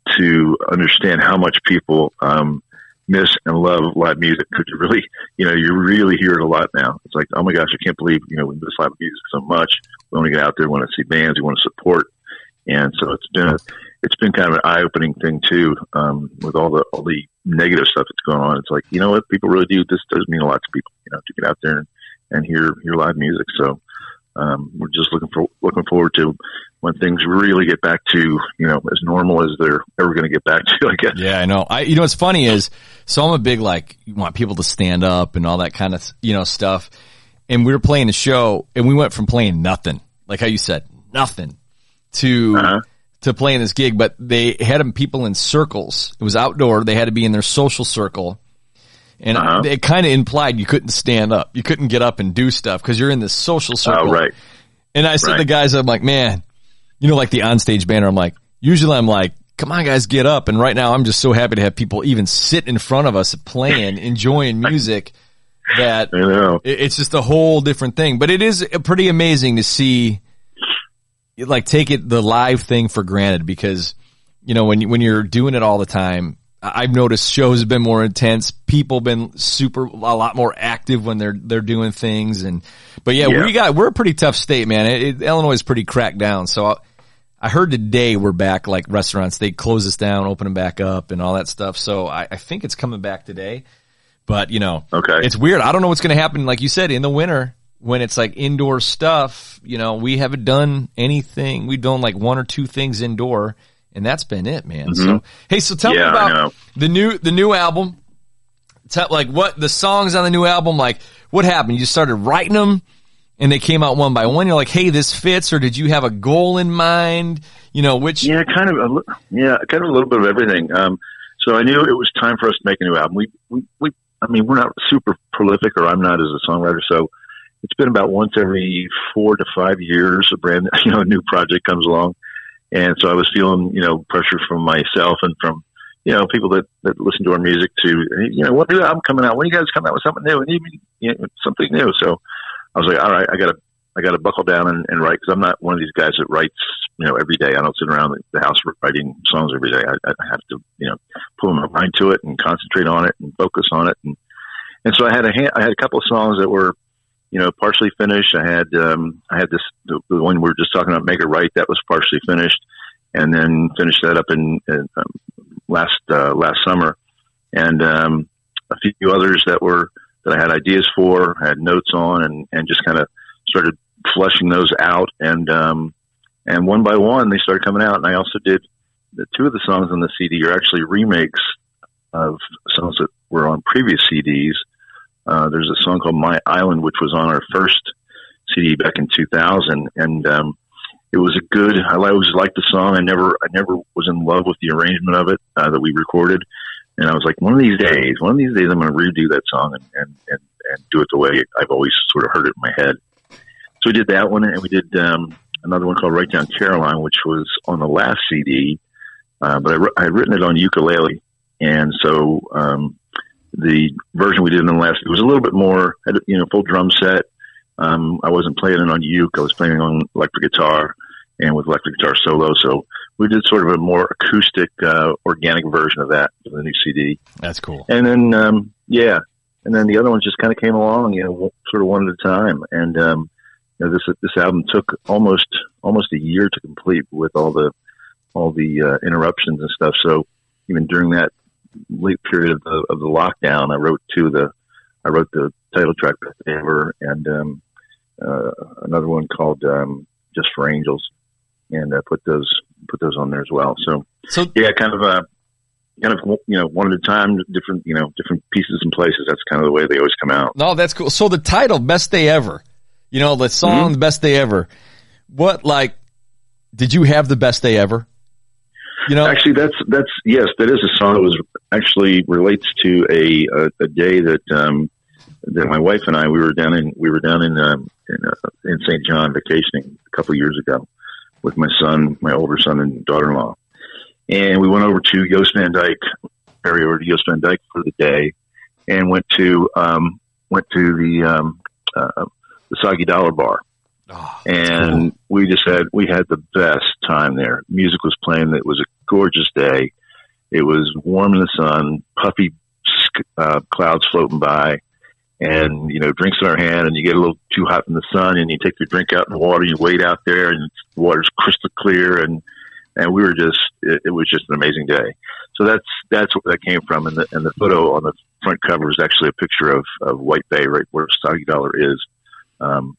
to understand how much people, um, miss and love live music, because you really, you know, you really hear it a lot now. It's like, oh my gosh, I can't believe, you know, we miss live music so much. We want to get out there, we want to see bands, we want to support. And so it's been, a, it's been kind of an eye opening thing too, um, with all the, all the negative stuff that's going on. It's like, you know what, people really do, this does mean a lot to people, you know, to get out there and, and hear, hear live music. So, um, we're just looking for, looking forward to when things really get back to, you know, as normal as they're ever going to get back to, I guess. Yeah, I know. I, you know, what's funny is, so I'm a big, like, you want people to stand up and all that kind of, you know, stuff. And we were playing a show and we went from playing nothing, like how you said, nothing, to, uh-huh. to playing this gig, but they had them people in circles. It was outdoor. They had to be in their social circle. And uh-huh. it kind of implied you couldn't stand up. You couldn't get up and do stuff because you're in this social circle. Oh, right. And I said right. to the guys, I'm like, man, you know, like the onstage banner, I'm like, usually I'm like, come on guys, get up. And right now I'm just so happy to have people even sit in front of us playing, enjoying music, that I know. It's just a whole different thing. But it is pretty amazing to see, like, take it, the live thing for granted, because, you know, when you, when you're doing it all the time, I've noticed shows have been more intense. People have been super, a lot more active when they're, they're doing things. And, but yeah, yeah. we got, we're a pretty tough state, man. It, it, Illinois is pretty cracked down. So I, I heard today we're back, like restaurants, they close us down, open them back up and all that stuff. So I, I think it's coming back today, but you know, okay. It's weird. I don't know what's going to happen. Like you said, in the winter, when it's like indoor stuff, you know, we haven't done anything. We've done like one or two things indoor. And that's been it, man. Mm-hmm. So, hey, so tell yeah, me about the new, the new album. Tell, like what the songs on the new album, like what happened? You started writing them and they came out one by one, you're like, hey, this fits, or did you have a goal in mind? You know, which yeah, kind of, a, li- yeah, kind of a little bit of everything. Um, so I knew it was time for us to make a new album. We, we, we, I mean, we're not super prolific, or I'm not as a songwriter, so it's been about once every four to five years a brand, you know, a new project comes along, and so I was feeling, you know, pressure from myself and from, you know, people that, that listen to our music to, you know, what new album coming out? When you guys coming out with something new? And even, you know, something new. So I was like, all right, I gotta, I gotta buckle down and, and write, because I'm not one of these guys that writes, you know, every day. I don't sit around the house writing songs every day. I, I have to, you know, pull my mind to it and concentrate on it and focus on it. And, and so I had a hand, I had a couple of songs that were, you know, partially finished. I had, um, I had this, the, the one we were just talking about, Make It Right, that was partially finished, and then finished that up in, in um, last, uh, last summer. And, um, a few others that were, that I had ideas for, had notes on, and, and just kind of started fleshing those out. And, um, and one by one, they started coming out. And I also did the two of the songs on the C D are actually remakes of songs that were on previous C Ds. Uh, there's a song called My Island, which was on our first C D back in two thousand. And, um, it was a good, I always liked the song. I never, I never was in love with the arrangement of it, uh, that we recorded. And I was like, one of these days, one of these days I'm going to redo that song and, and, and, and do it the way I've always sort of heard it in my head. So we did that one, and we did, um, another one called Right Down Caroline, which was on the last C D. Uh, but I, I had written it on ukulele. And so, um, the version we did in the last, it was a little bit more, had, you know, full drum set. Um, I wasn't playing it on uke. I was playing it on electric guitar and with electric guitar solo. So we did sort of a more acoustic, uh, organic version of that for the new C D. That's cool. And then, um, yeah. And then the other ones just kind of came along, you know, sort of one at a time. And, um, you know, this, this album took almost, almost a year to complete with all the, all the, uh, interruptions and stuff. So even during that late period of the, of the lockdown, I wrote two of the, I wrote the title track Best Day Ever, and, um, uh, another one called, um, Just for Angels, and uh, put those, put those on there as well. So, so yeah, kind of, uh, kind of, you know, one at a time, different, you know, different pieces and places. That's kind of the way they always come out. No, that's cool. So the title, Best Day Ever, you know, the song, Mm-hmm. The Best Day Ever, what, like, did you have the best day ever? You know, actually, that's, that's, yes, that is a song that was actually relates to a, a, a day that, um, that my wife and I, we were down in, we were down in, um, in, uh, in Saint John vacationing a couple of years ago with my son, my older son and daughter-in-law. And we went over to Joost Van Dyke, area over to Joost Van Dyke for the day, and went to, um, went to the, um, uh, the Soggy Dollar Bar. Oh, and cool. we just had, we had the best time there. Music was playing. It was a gorgeous day. It was warm in the sun, puffy, uh, clouds floating by, and, you know, drinks in our hand, and you get a little too hot in the sun, and you take your drink out in the water, you wade out there, and the water's crystal clear, and, and we were just, it, it was just an amazing day. So that's, that's where that came from. And the, and the photo on the front cover is actually a picture of, of White Bay, right where Soggy Dollar is. Um,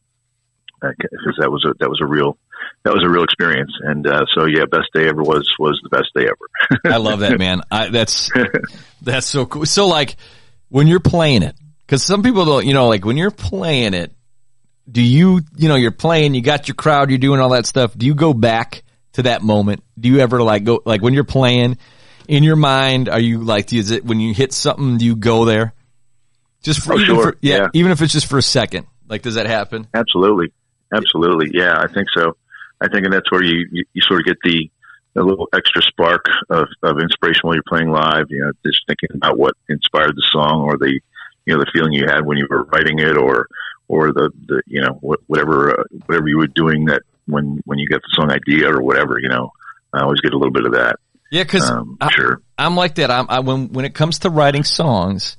because that was a, that was a real, that was a real experience. And, uh, so yeah, Best Day Ever was, was the best day ever. I love that, man. I, that's, that's so cool. So like when you're playing it, cause some people don't, you know, like when you're playing it, do you, you know, you're playing, you got your crowd, you're doing all that stuff. Do you go back to that moment? Do you ever like go, like when you're playing in your mind, are you like, is it when you hit something, do you go there? Just for, oh, even sure. for yeah, yeah, even if it's just for a second. Like, does that happen? Absolutely. Absolutely. Yeah, I think so. I think, and that's where you, you, you sort of get the, the little extra spark of, of inspiration while you're playing live, you know, just thinking about what inspired the song, or the, you know, the feeling you had when you were writing it, or, or the, the, you know, whatever, uh, whatever you were doing that when, when you get the song idea or whatever, you know, I always get a little bit of that. Yeah. Cause um, I, sure. I'm like that. I'm, I, when, when it comes to writing songs,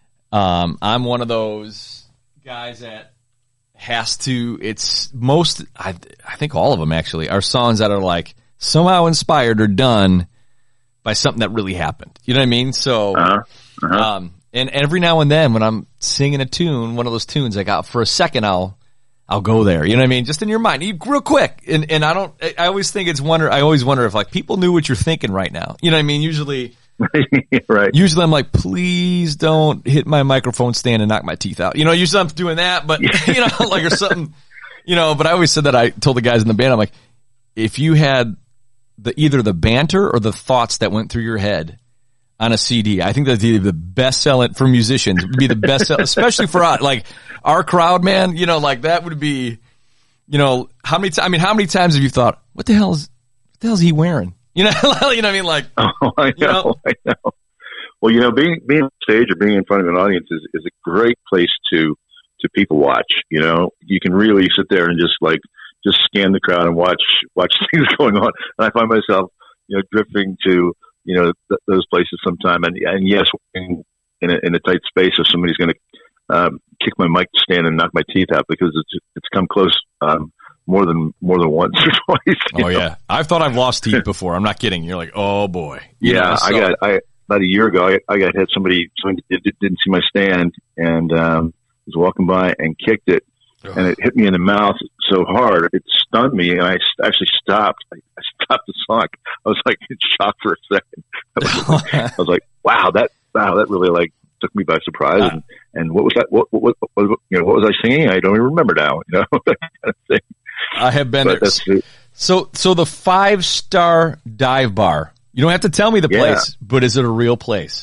um, I'm one of those guys that has to, it's most, I, I think all of them actually are songs that are like somehow inspired or done by something that really happened. You know what I mean? So, uh-huh. Uh-huh. um, and every now and then when I'm singing a tune, one of those tunes I got for a second, I'll, I'll go there. You know what I mean? Just in your mind, you, real quick. And, and I don't, I always think it's wonder, I always wonder if like people knew what you're thinking right now. You know what I mean? Usually, right. Usually I'm like, please don't hit my microphone stand and knock my teeth out. You know, usually I'm doing that, but you know, like or something, You know, but I always said that I told the guys in the band, I'm like, if you had the either the banter or the thoughts that went through your head on a C D, I think that's either the best selling for musicians would be the best sell, especially for us, like our crowd, man. You know, like that would be, you know, how many times? I mean, how many times have you thought, what the hell is, what the hell is he wearing? You know, you know what I mean? Like, oh, I know, you know? I know. Well, you know, being being on stage or being in front of an audience is, is a great place to to people watch. You know, you can really sit there and just like just scan the crowd and watch watch things going on. And I find myself, you know, drifting to you know th- those places sometime. And and yes, in in a, in a tight space, if somebody's going to um, kick my mic stand and knock my teeth out because it's it's come close um, more than more than once or twice. Oh know? Yeah, I've thought I've lost teeth before. I'm not kidding. You're like, oh boy. You yeah, know, so. I got I. About a year ago, I, I got hit. Somebody, somebody did, didn't see my stand and um, was walking by and kicked it, oh. and it hit me in the mouth so hard it stunned me, and I actually stopped. I, I stopped the song. I was like in shock for a second. I was, like, I was like, "Wow, that wow, that really like took me by surprise." Uh, and, and what was that? What, what, what, what you know? What was I singing? I don't even remember now. You know, that kind of thing. I have been but there. So, so the Five Star Dive Bar. You don't have to tell me the yeah. place, but is it a real place?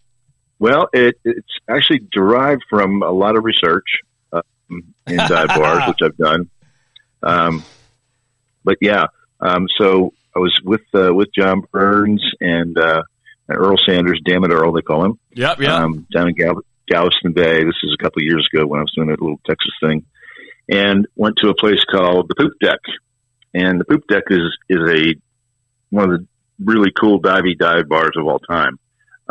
Well, it, it's actually derived from a lot of research um, in dive bars, which I've done. Um, but yeah, um, so I was with uh, with John Burns and, uh, and Earl Sanders, damn it, Earl, they call him. Yep, yep. Um, down in Gal- Galveston Bay. This is a couple of years ago when I was doing a little Texas thing, and went to a place called the Poop Deck. And the Poop Deck is is a one of the really cool divey dive bars of all time.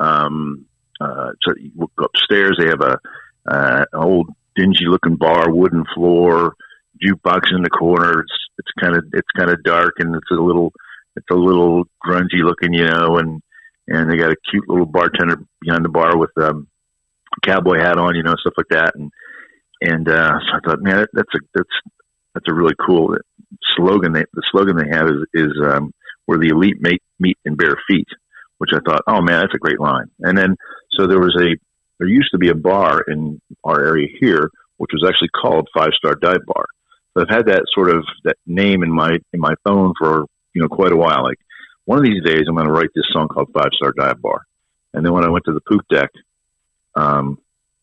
Um, uh, so you look upstairs, they have a, uh, an old dingy looking bar, wooden floor, jukebox in the corner. It's, it's kind of, it's kind of dark and it's a little, it's a little grungy looking, you know, and, and they got a cute little bartender behind the bar with, um, a cowboy hat on, you know, stuff like that. And, and, uh, so I thought, man, that, that's a, that's, that's a really cool slogan. They, the slogan they have is, is, um, where the elite make meet in bare feet, which I thought, oh man, that's a great line. And then, so there was a, there used to be a bar in our area here, which was actually called Five Star Dive Bar. So I've had that sort of, that name in my, in my phone for, you know, quite a while. Like one of these days I'm going to write this song called Five Star Dive Bar. And then when I went to the Poop Deck, um,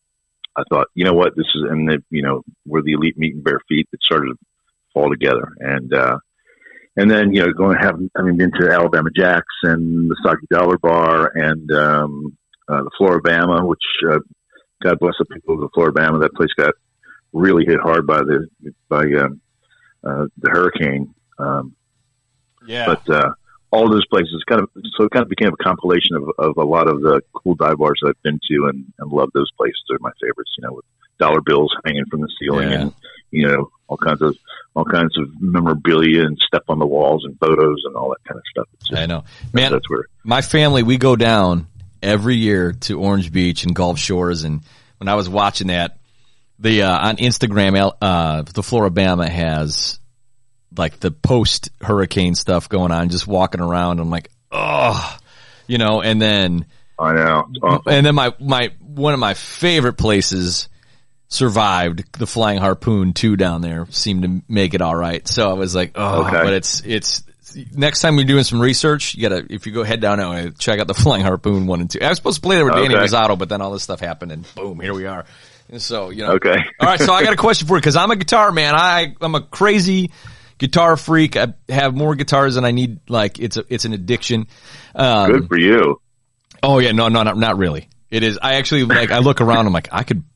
I thought, you know what, this is, and the, you know, where the elite meet in bare feet, it started to fall together. And, uh, And then, you know, going have having been to Alabama Jacks and the Stocky Dollar Bar and um, uh, the Floribama, which uh, God bless the people of the Floribama. That place got really hit hard by the by um, uh, the hurricane. Um, yeah. But uh, all those places kind of so it kind of became a compilation of, of a lot of the cool dive bars that I've been to and, and love those places. They're my favorites. You know, with dollar bills hanging from the ceiling yeah. and you know all kinds of. all kinds of memorabilia and stuff on the walls and photos and all that kind of stuff. Just, I know, man, that's where my family, we go down every year to Orange Beach and Gulf Shores. And when I was watching that, the, uh, on Instagram, uh, the Floribama has like the post hurricane stuff going on, just walking around. I'm like, oh, you know, and then, I know, and then my, my, one of my favorite places survived, the Flying Harpoon two down there seemed to make it all right. So I was like, oh, okay. But it's, it's, next time you're doing some research, you gotta, if you go head down now, check out the Flying Harpoon one and two. I was supposed to play there with okay. Danny Rosado, but then all this stuff happened and boom, here we are. And so, you know. Okay. All right. So I got a question for you because I'm a guitar man. I, I'm a crazy guitar freak. I have more guitars than I need. Like it's a, it's an addiction. Um, Good for you. Oh yeah. No, no, not, not really. It is. I actually like, I look around, I'm like, I could,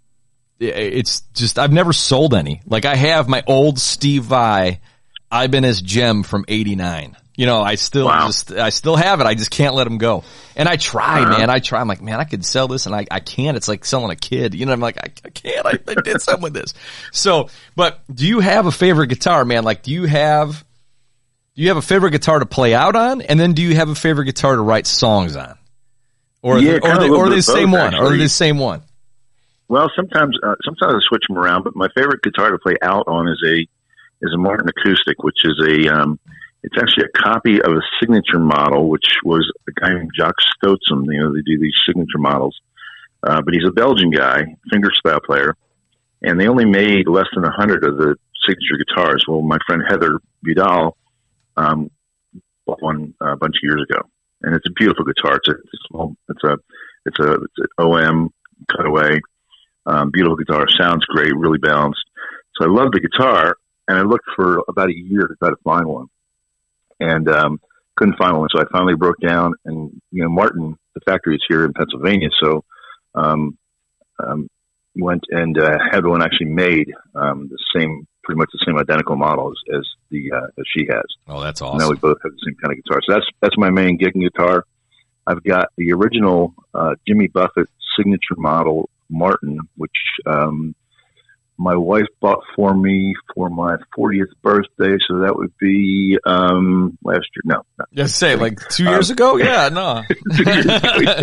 it's just, I've never sold any. Like I have my old Steve Vai Ibanez Gem from eighty-nine. You know, I still wow. just, I still have it. I just can't let them go. And I try, uh-huh. man. I try. I'm like, man, I could sell this and I, I can't. It's like selling a kid. You know, I'm like, I, I can't. I, I did something with this. So, but do you have a favorite guitar, man? Like, do you have, do you have a favorite guitar to play out on? And then do you have a favorite guitar to write songs on? Or, yeah, the, or, the, or the same both, one? Or the same one? Well, sometimes, uh, sometimes I switch them around, but my favorite guitar to play out on is a, is a Martin Acoustic, which is a, um, it's actually a copy of a signature model, which was a guy named Jacques Stoetsem. You know, they do these signature models. Uh, but he's a Belgian guy, fingerstyle player, and they only made less than a hundred of the signature guitars. Well, my friend Heather Vidal um, bought one uh, a bunch of years ago, and it's a beautiful guitar. It's a, it's a small, it's a, it's a, it's an O M cutaway, um, beautiful guitar. Sounds great, really balanced. So I love the guitar, and I looked for about a year to try to find one, and um, couldn't find one. So I finally broke down, and you know, Martin, the factory is here in Pennsylvania, so um, um, went and uh, had one actually made, um, the same, pretty much the same identical model as, as the uh, as she has. Oh, that's Now awesome. we both have the same kind of guitar. So that's that's my main gigging guitar. I've got the original uh, Jimmy Buffett signature model Martin, which um, my wife bought for me for my fortieth birthday. So that would be um, last year. No, no. Just say like two years um, ago. Yeah, no. two years ago, yeah.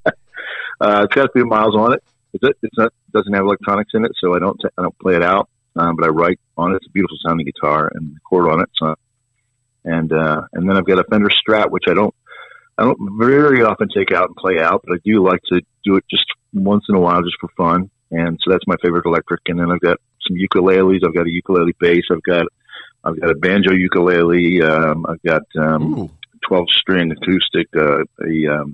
uh, it's got a few miles on it. It's, it's not doesn't have electronics in it, so I don't I don't play it out. Um, but I write on it. It's a beautiful sounding guitar and record on it. So, and uh, and then I've got a Fender Strat, which I don't I don't very often take out and play out, but I do like to do it just once in a while, just for fun. And so that's my favorite electric. And then I've got some ukuleles. I've got a ukulele bass. I've got I've got a banjo ukulele. Um, I've got um, twelve string acoustic, uh, a um,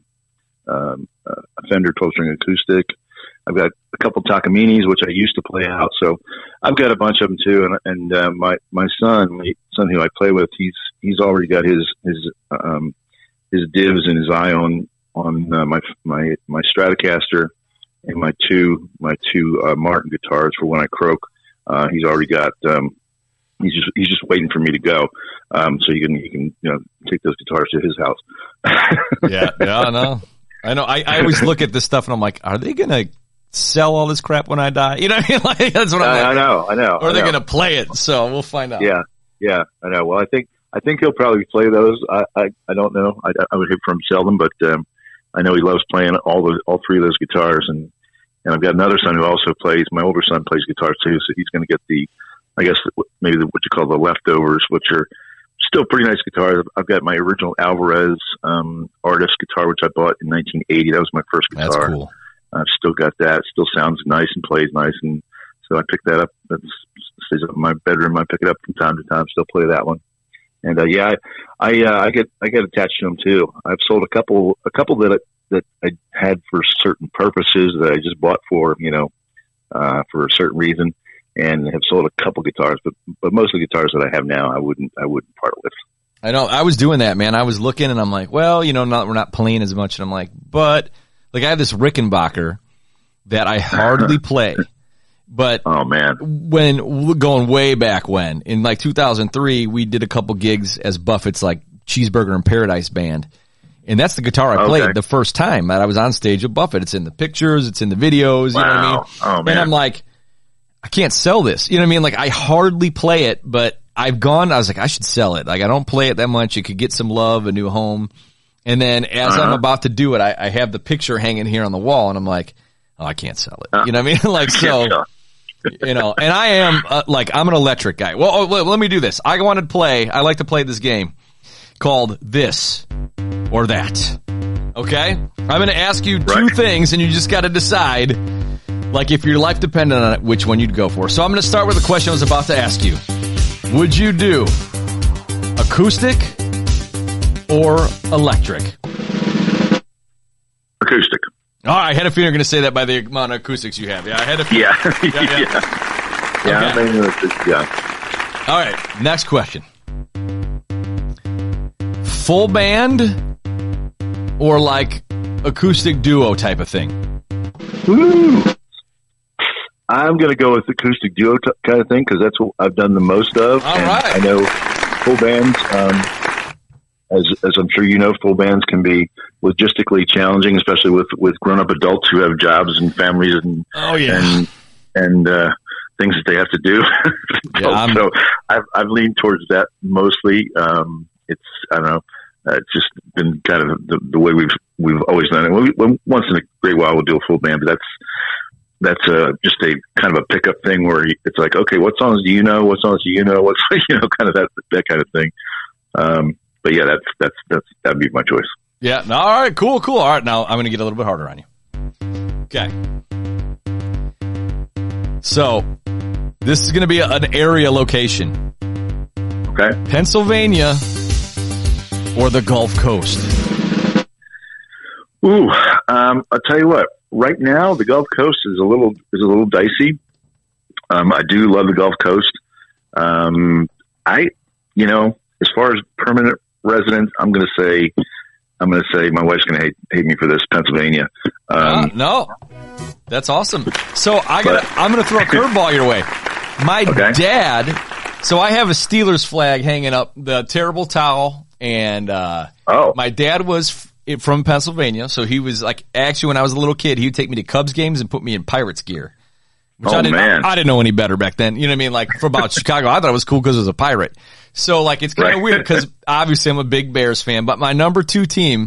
um, a Fender twelve string acoustic. I've got a couple Takaminis, which I used to play out. So I've got a bunch of them too. And, and uh, my, my son, my son who I play with, he's, he's already got his, his, um, his divs and his eye on, on, uh, my, my, my Stratocaster and my two, my two, uh, Martin guitars for when I croak. Uh, he's already got, um, he's just, he's just waiting for me to go. Um, so you can, you can, you know, take those guitars to his house. yeah. Yeah. I know. I know. I, I always look at this stuff and I'm like, are they going to sell all this crap when I die? You know what I mean? Like, that's what I'm I, like. I know, I know. Or are they going to play it? So we'll find out. Yeah, yeah, I know. Well, I think I think he'll probably play those. I I, I don't know. I, I would hope for him to sell them, but um, I know he loves playing all the all three of those guitars. And and I've got another son who also plays. My older son plays guitar too, so he's going to get the, I guess maybe the, what you call the leftovers, which are still pretty nice guitars. I've got my original Alvarez um, artist guitar, which I bought in nineteen eighty. That was my first guitar. That's cool. I've still got that. It still sounds nice and plays nice. And so I picked that up. That stays up in my bedroom. I pick it up from time to time, still play that one. And, uh, yeah, I, I, uh, I get, I get attached to them too. I've sold a couple, a couple that, I, that I had for certain purposes that I just bought for, you know, uh, for a certain reason, and have sold a couple guitars, but, but most of the guitars that I have now, I wouldn't, I wouldn't part with. I know. I was doing that, man. I was looking and I'm like, well, you know, not, we're not playing as much. And I'm like, but, like, I have this Rickenbacker that I hardly play, but oh man, when going way back when in like two thousand three, we did a couple gigs as Buffett's like Cheeseburger in Paradise band, and that's the guitar I played okay. the first time that I was on stage with Buffett. It's in the pictures, it's in the videos, wow. you know what I mean? Oh man, and I'm like, I can't sell this, you know what I mean? Like I hardly play it, but I've gone. I was like, I should sell it. Like I don't play it that much. It could get some love, a new home. And then as uh-huh. I'm about to do it, I, I have the picture hanging here on the wall, and I'm like, oh, I can't sell it. Uh, you know what I mean? Like, so, you know, and I am, uh, like, I'm an electric guy. Well, oh, let, let me do this. I want to play, I like to play this game called This or That. Okay? I'm going to ask you two right. things, and you just got to decide, like, if your life depended on it, which one you'd go for. So I'm going to start with the question I was about to ask you. Would you do acoustic or electric? Acoustic. Oh, I had a feeling you're going to say that by the amount of acoustics you have. Yeah, I had a feeling. Yeah. yeah. Yeah. yeah. Okay. yeah. yeah. All right. Next question. Full band or like acoustic duo type of thing? Ooh. I'm going to go with acoustic duo t- kind of thing because that's what I've done the most of. All and right. I know full bands, um, as as I'm sure you know, full bands can be logistically challenging, especially with, with grown up adults who have jobs and families and oh yeah and and uh, things that they have to do. Yeah, so I've I've leaned towards that mostly. Um, it's I don't know. Uh, it's just been kind of the, the way we've we've always done it. We, we, once in a great while, we'll do a full band, but that's that's uh, just a kind of a pickup thing where it's like, okay, what songs do you know? What songs do you know? What's you know, kind of that that kind of thing. Um, but yeah, that's that's that's that'd be my choice. Yeah. No, all right. Cool. Cool. All right. Now I'm going to get a little bit harder on you. Okay. So This is going to be a, an area location. Okay. Pennsylvania or the Gulf Coast? Ooh, um, I'll tell you what. Right now, the Gulf Coast is a little is a little dicey. Um, I do love the Gulf Coast. Um, I, you know, as far as permanent residence, I'm going to say, I'm going to say, my wife's going to hate, hate me for this, Pennsylvania. Um, uh, no, that's awesome. So I got, I'm going to throw a curveball your way. My okay. dad. So I have a Steelers flag hanging up, the terrible towel, and uh, oh, my dad was f- from Pennsylvania, so he was like, actually, when I was a little kid, he would take me to Cubs games and put me in Pirates gear. Which oh I didn't, man, I didn't know any better back then. You know what I mean? Like for about Chicago, I thought it was cool because it was a pirate. So like it's kind of right. weird because obviously I'm a big Bears fan, but my number two team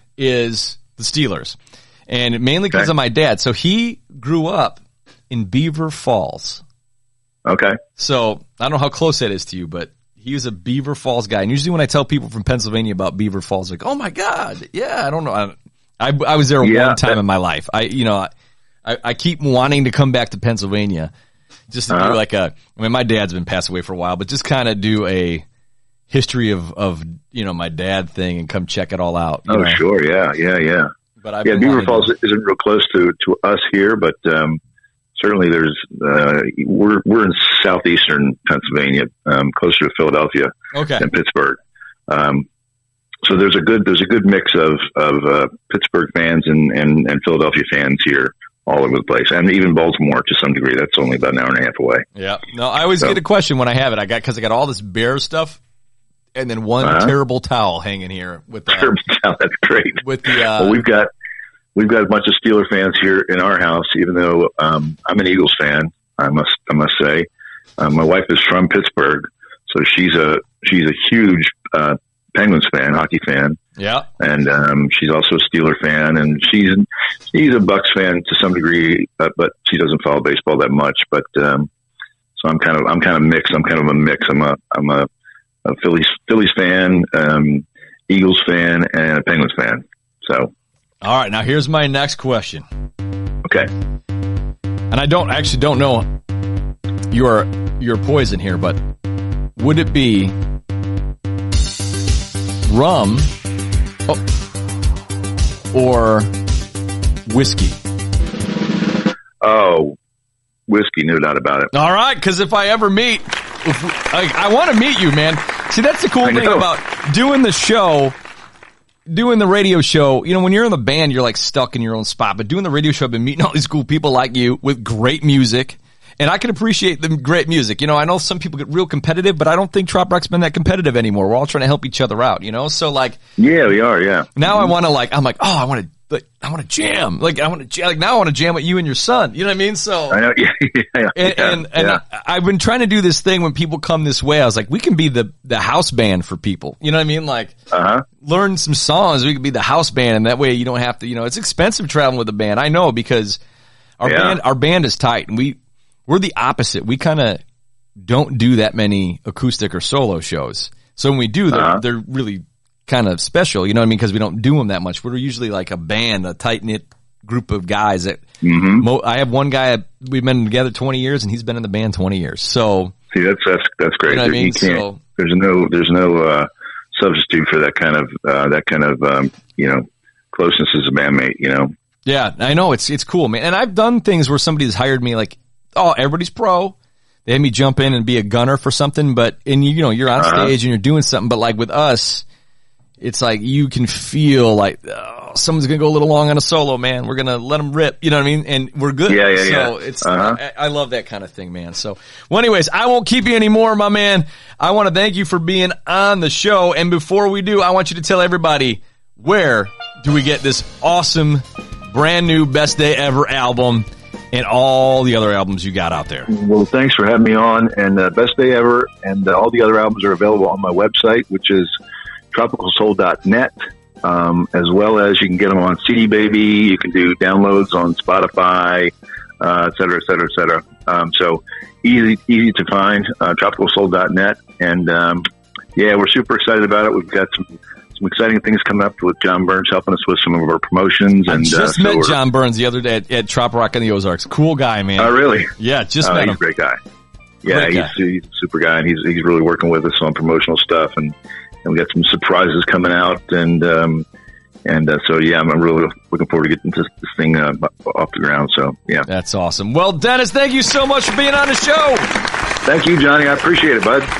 is the Steelers, and mainly because okay. of my dad. So he grew up in Beaver Falls. Okay. So I don't know how close that is to you, but he was a Beaver Falls guy. And usually when I tell people from Pennsylvania about Beaver Falls, like, oh my God, yeah, I don't know. I I, I was there yeah, one time that, in my life. I you know. I, I keep wanting to come back to Pennsylvania just to uh-huh. do like a, I mean, my dad's been passed away for a while, but just kind of do a history of, of, you know, my dad thing and come check it all out. Oh, know? sure. Yeah. Yeah. Yeah. But I've yeah, Beaver Falls to... isn't real close to, to us here, but, um, certainly there's, uh, we're, we're in southeastern Pennsylvania, um, closer to Philadelphia okay. than Pittsburgh. Um, so there's a good, there's a good mix of, of, uh, Pittsburgh fans and, and, and Philadelphia fans here. All over the place, and even Baltimore to some degree. That's only about an hour and a half away. Yeah. No, I always so. get a question when I have it. I got because I got all this Bears stuff, and then one uh-huh. terrible towel hanging here with the terrible towel. That's great. With the uh, well, we've got we've got a bunch of Steeler fans here in our house. Even though um, I'm an Eagles fan, I must I must say, um, my wife is from Pittsburgh, so she's a she's a huge uh, Penguins fan, hockey fan. Yeah, and um, she's also a Steeler fan, and she's she's a Bucks fan to some degree, but, but she doesn't follow baseball that much. But um, so I'm kind of I'm kind of mixed. I'm kind of a mix. I'm a I'm a, a Phillies Phillies fan, um, Eagles fan, and a Penguins fan. So, all right, now here's my next question. Okay, and I don't actually don't know your your poison here, but would it be rum? Oh, or whiskey? Oh, whiskey, no doubt about it. All right, because if I ever meet, if we, I, I want to meet you, man. See, that's the cool I thing know. about doing the show, doing the radio show. You know, when you're in the band, you're like stuck in your own spot. But doing the radio show, I've been meeting all these cool people like you with great music. And I can appreciate the great music. You know, I know some people get real competitive, but I don't think Trop Rock's been that competitive anymore. We're all trying to help each other out, you know? So like, yeah, we are. Yeah. Now mm-hmm. I want to like, I'm like, oh, I want to, like, I want to jam. Like, I want to jam. Like now I want to jam with you and your son. You know what I mean? So I know. Yeah. yeah and, yeah, and, and yeah. I, I've been trying to do this thing when people come this way. I was like, we can be the, the house band for people. You know what I mean? Like, uh-huh. learn some songs. We could be the house band. And that way you don't have to, you know, it's expensive traveling with a band. I know because our yeah. band, our band is tight and we, We're the opposite. We kind of don't do that many acoustic or solo shows. So when we do, they're, uh-huh. they're really kind of special. You know what I mean? Because we don't do them that much. We're usually like a band, a tight-knit group of guys. That mm-hmm. mo- I have one guy, we've been together twenty years, and he's been in the band twenty years. So see, that's that's that's great. You know what I mean? You can't, so, there's no there's no uh, substitute for that kind of uh, that kind of um, you know closeness as a bandmate. You know? Yeah, I know it's it's cool, man. And I've done things where somebody's hired me like. Oh, everybody's pro. They had me jump in and be a gunner for something, but, and you, you know, you're on uh-huh. stage and you're doing something, but like with us, it's like you can feel like, oh, someone's going to go a little long on a solo, man. We're going to let them rip, you know what I mean? And we're good. Yeah, yeah, so yeah. it's, uh-huh. I, I love that kind of thing, man. So, well, anyways, I won't keep you anymore, my man. I want to thank you for being on the show. And before we do, I want you to tell everybody, where do we get this awesome, brand new Best Day Ever album? And all the other albums you got out there. Well, thanks for having me on. And uh, Best Day Ever and uh, all the other albums are available on my website, which is tropical soul dot net, um, as well as you can get them on C D Baby. You can do downloads on Spotify, uh, et cetera, et cetera, et cetera. Um, so easy, easy to find, uh, tropical soul dot net. And um, yeah, we're super excited about it. We've got some Some exciting things coming up with John Burns helping us with some of our promotions. And I just uh, met so John Burns the other day at, at Trop Rock in the Ozarks. Cool guy, man. Oh, really? Yeah, just uh, met he's him. a great guy. Yeah, Great he's, guy. he's a super guy, and he's he's really working with us on promotional stuff, and, and we got some surprises coming out, and um, and uh, so yeah, I'm really looking forward to getting this, this thing uh, off the ground. So yeah, That's awesome. Well, Dennis, thank you so much for being on the show. thank you, Johnny. I appreciate it, bud.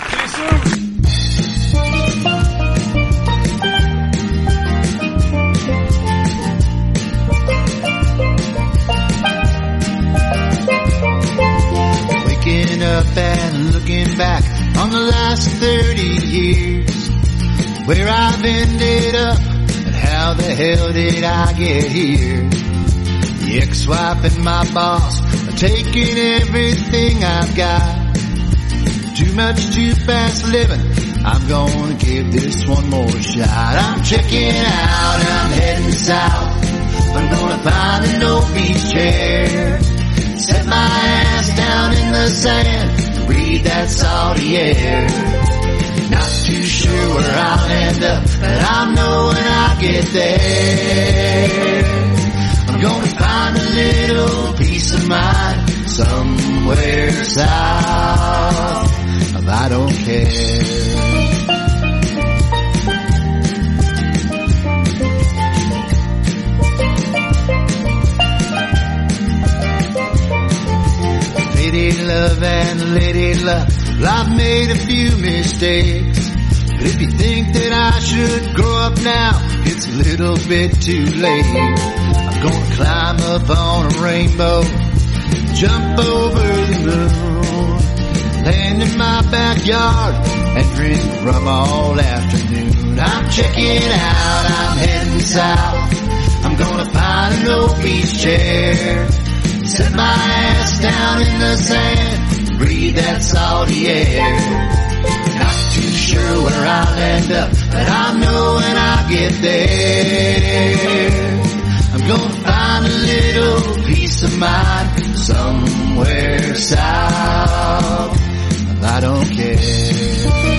Waking up and looking back on the last thirty years, where I've ended up and how the hell did I get here? The ex-wife and my boss are taking everything I've got. Too much too fast living, I'm gonna give this one more shot. I'm checking out, I'm heading south. I'm gonna find an old beach chair, set my ass down in the sand, breathe that salty air. Not too sure where I'll end up, but I'll know when I get there. I'm gonna find a little peace of mind somewhere south of I don't care. Lady love and lady love, well, I've made a few mistakes. But if you think that I should grow up now, it's a little bit too late. I'm gonna climb up on a rainbow, jump over the moon, land in my backyard and drink rum all afternoon. I'm checking out, I'm heading south. I'm gonna find an old beach chair, set my ass down in the sand, breathe that salty air. Not too sure where I'll end up, but I'll know when I get there. I'm gonna find a little peace of mind somewhere south of I don't care.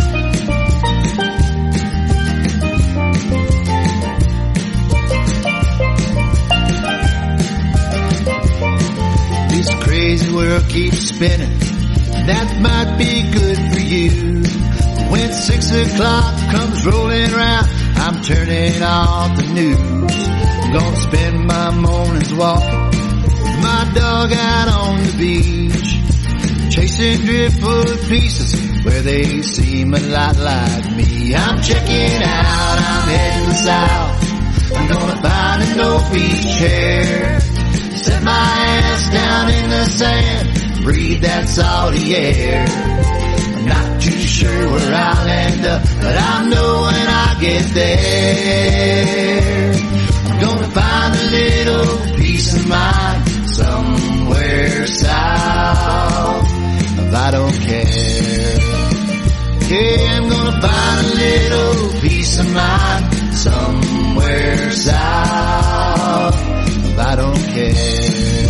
This crazy world keeps spinning, that might be good for you. When six o'clock comes rolling around, I'm turning off the news. I'm gonna spend my mornings walking with my dog out on the beach, chasing driftwood pieces where they seem a lot like me. I'm checking out, I'm heading south. I'm gonna find an old beach chair, set my ass down in the sand, breathe that salty air. I'm not too sure where I'll end up, but I'll know when I get there. I'm gonna find a little peace of mind somewhere south of I don't care. Yeah, I'm gonna find a little peace of mind somewhere south of I don't care.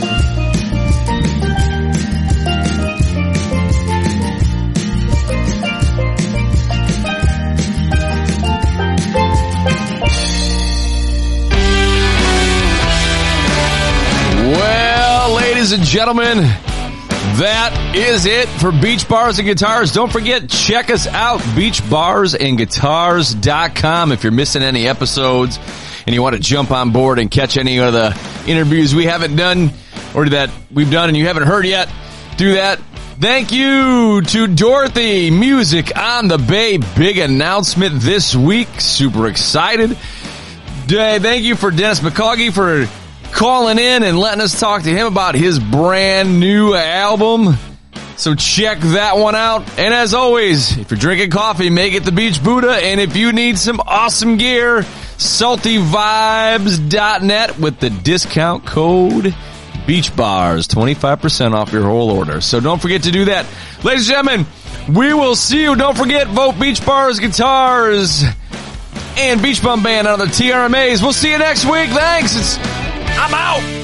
Well, ladies and gentlemen, that is it for Beach Bars and Guitars. Don't forget, check us out, beach bars and guitars dot com. If you're missing any episodes and you want to jump on board and catch any of the interviews we haven't done or that we've done and you haven't heard yet, do that. Thank you to Dorothy Music on the Bay. Big announcement this week. Super excited. Thank you for Dennis McCaughey for calling in and letting us talk to him about his brand new album. So check that one out. And as always, if you're drinking coffee, make it the Beach Buddha. And if you need some awesome gear, salty vibes dot net with the discount code Beach Bars, twenty-five percent off your whole order. So don't forget to do that. Ladies and gentlemen, we will see you. Don't forget, vote Beach Bars Guitars and Beach Bum Band on the T R M As. We'll see you next week. Thanks. It's, I'm out.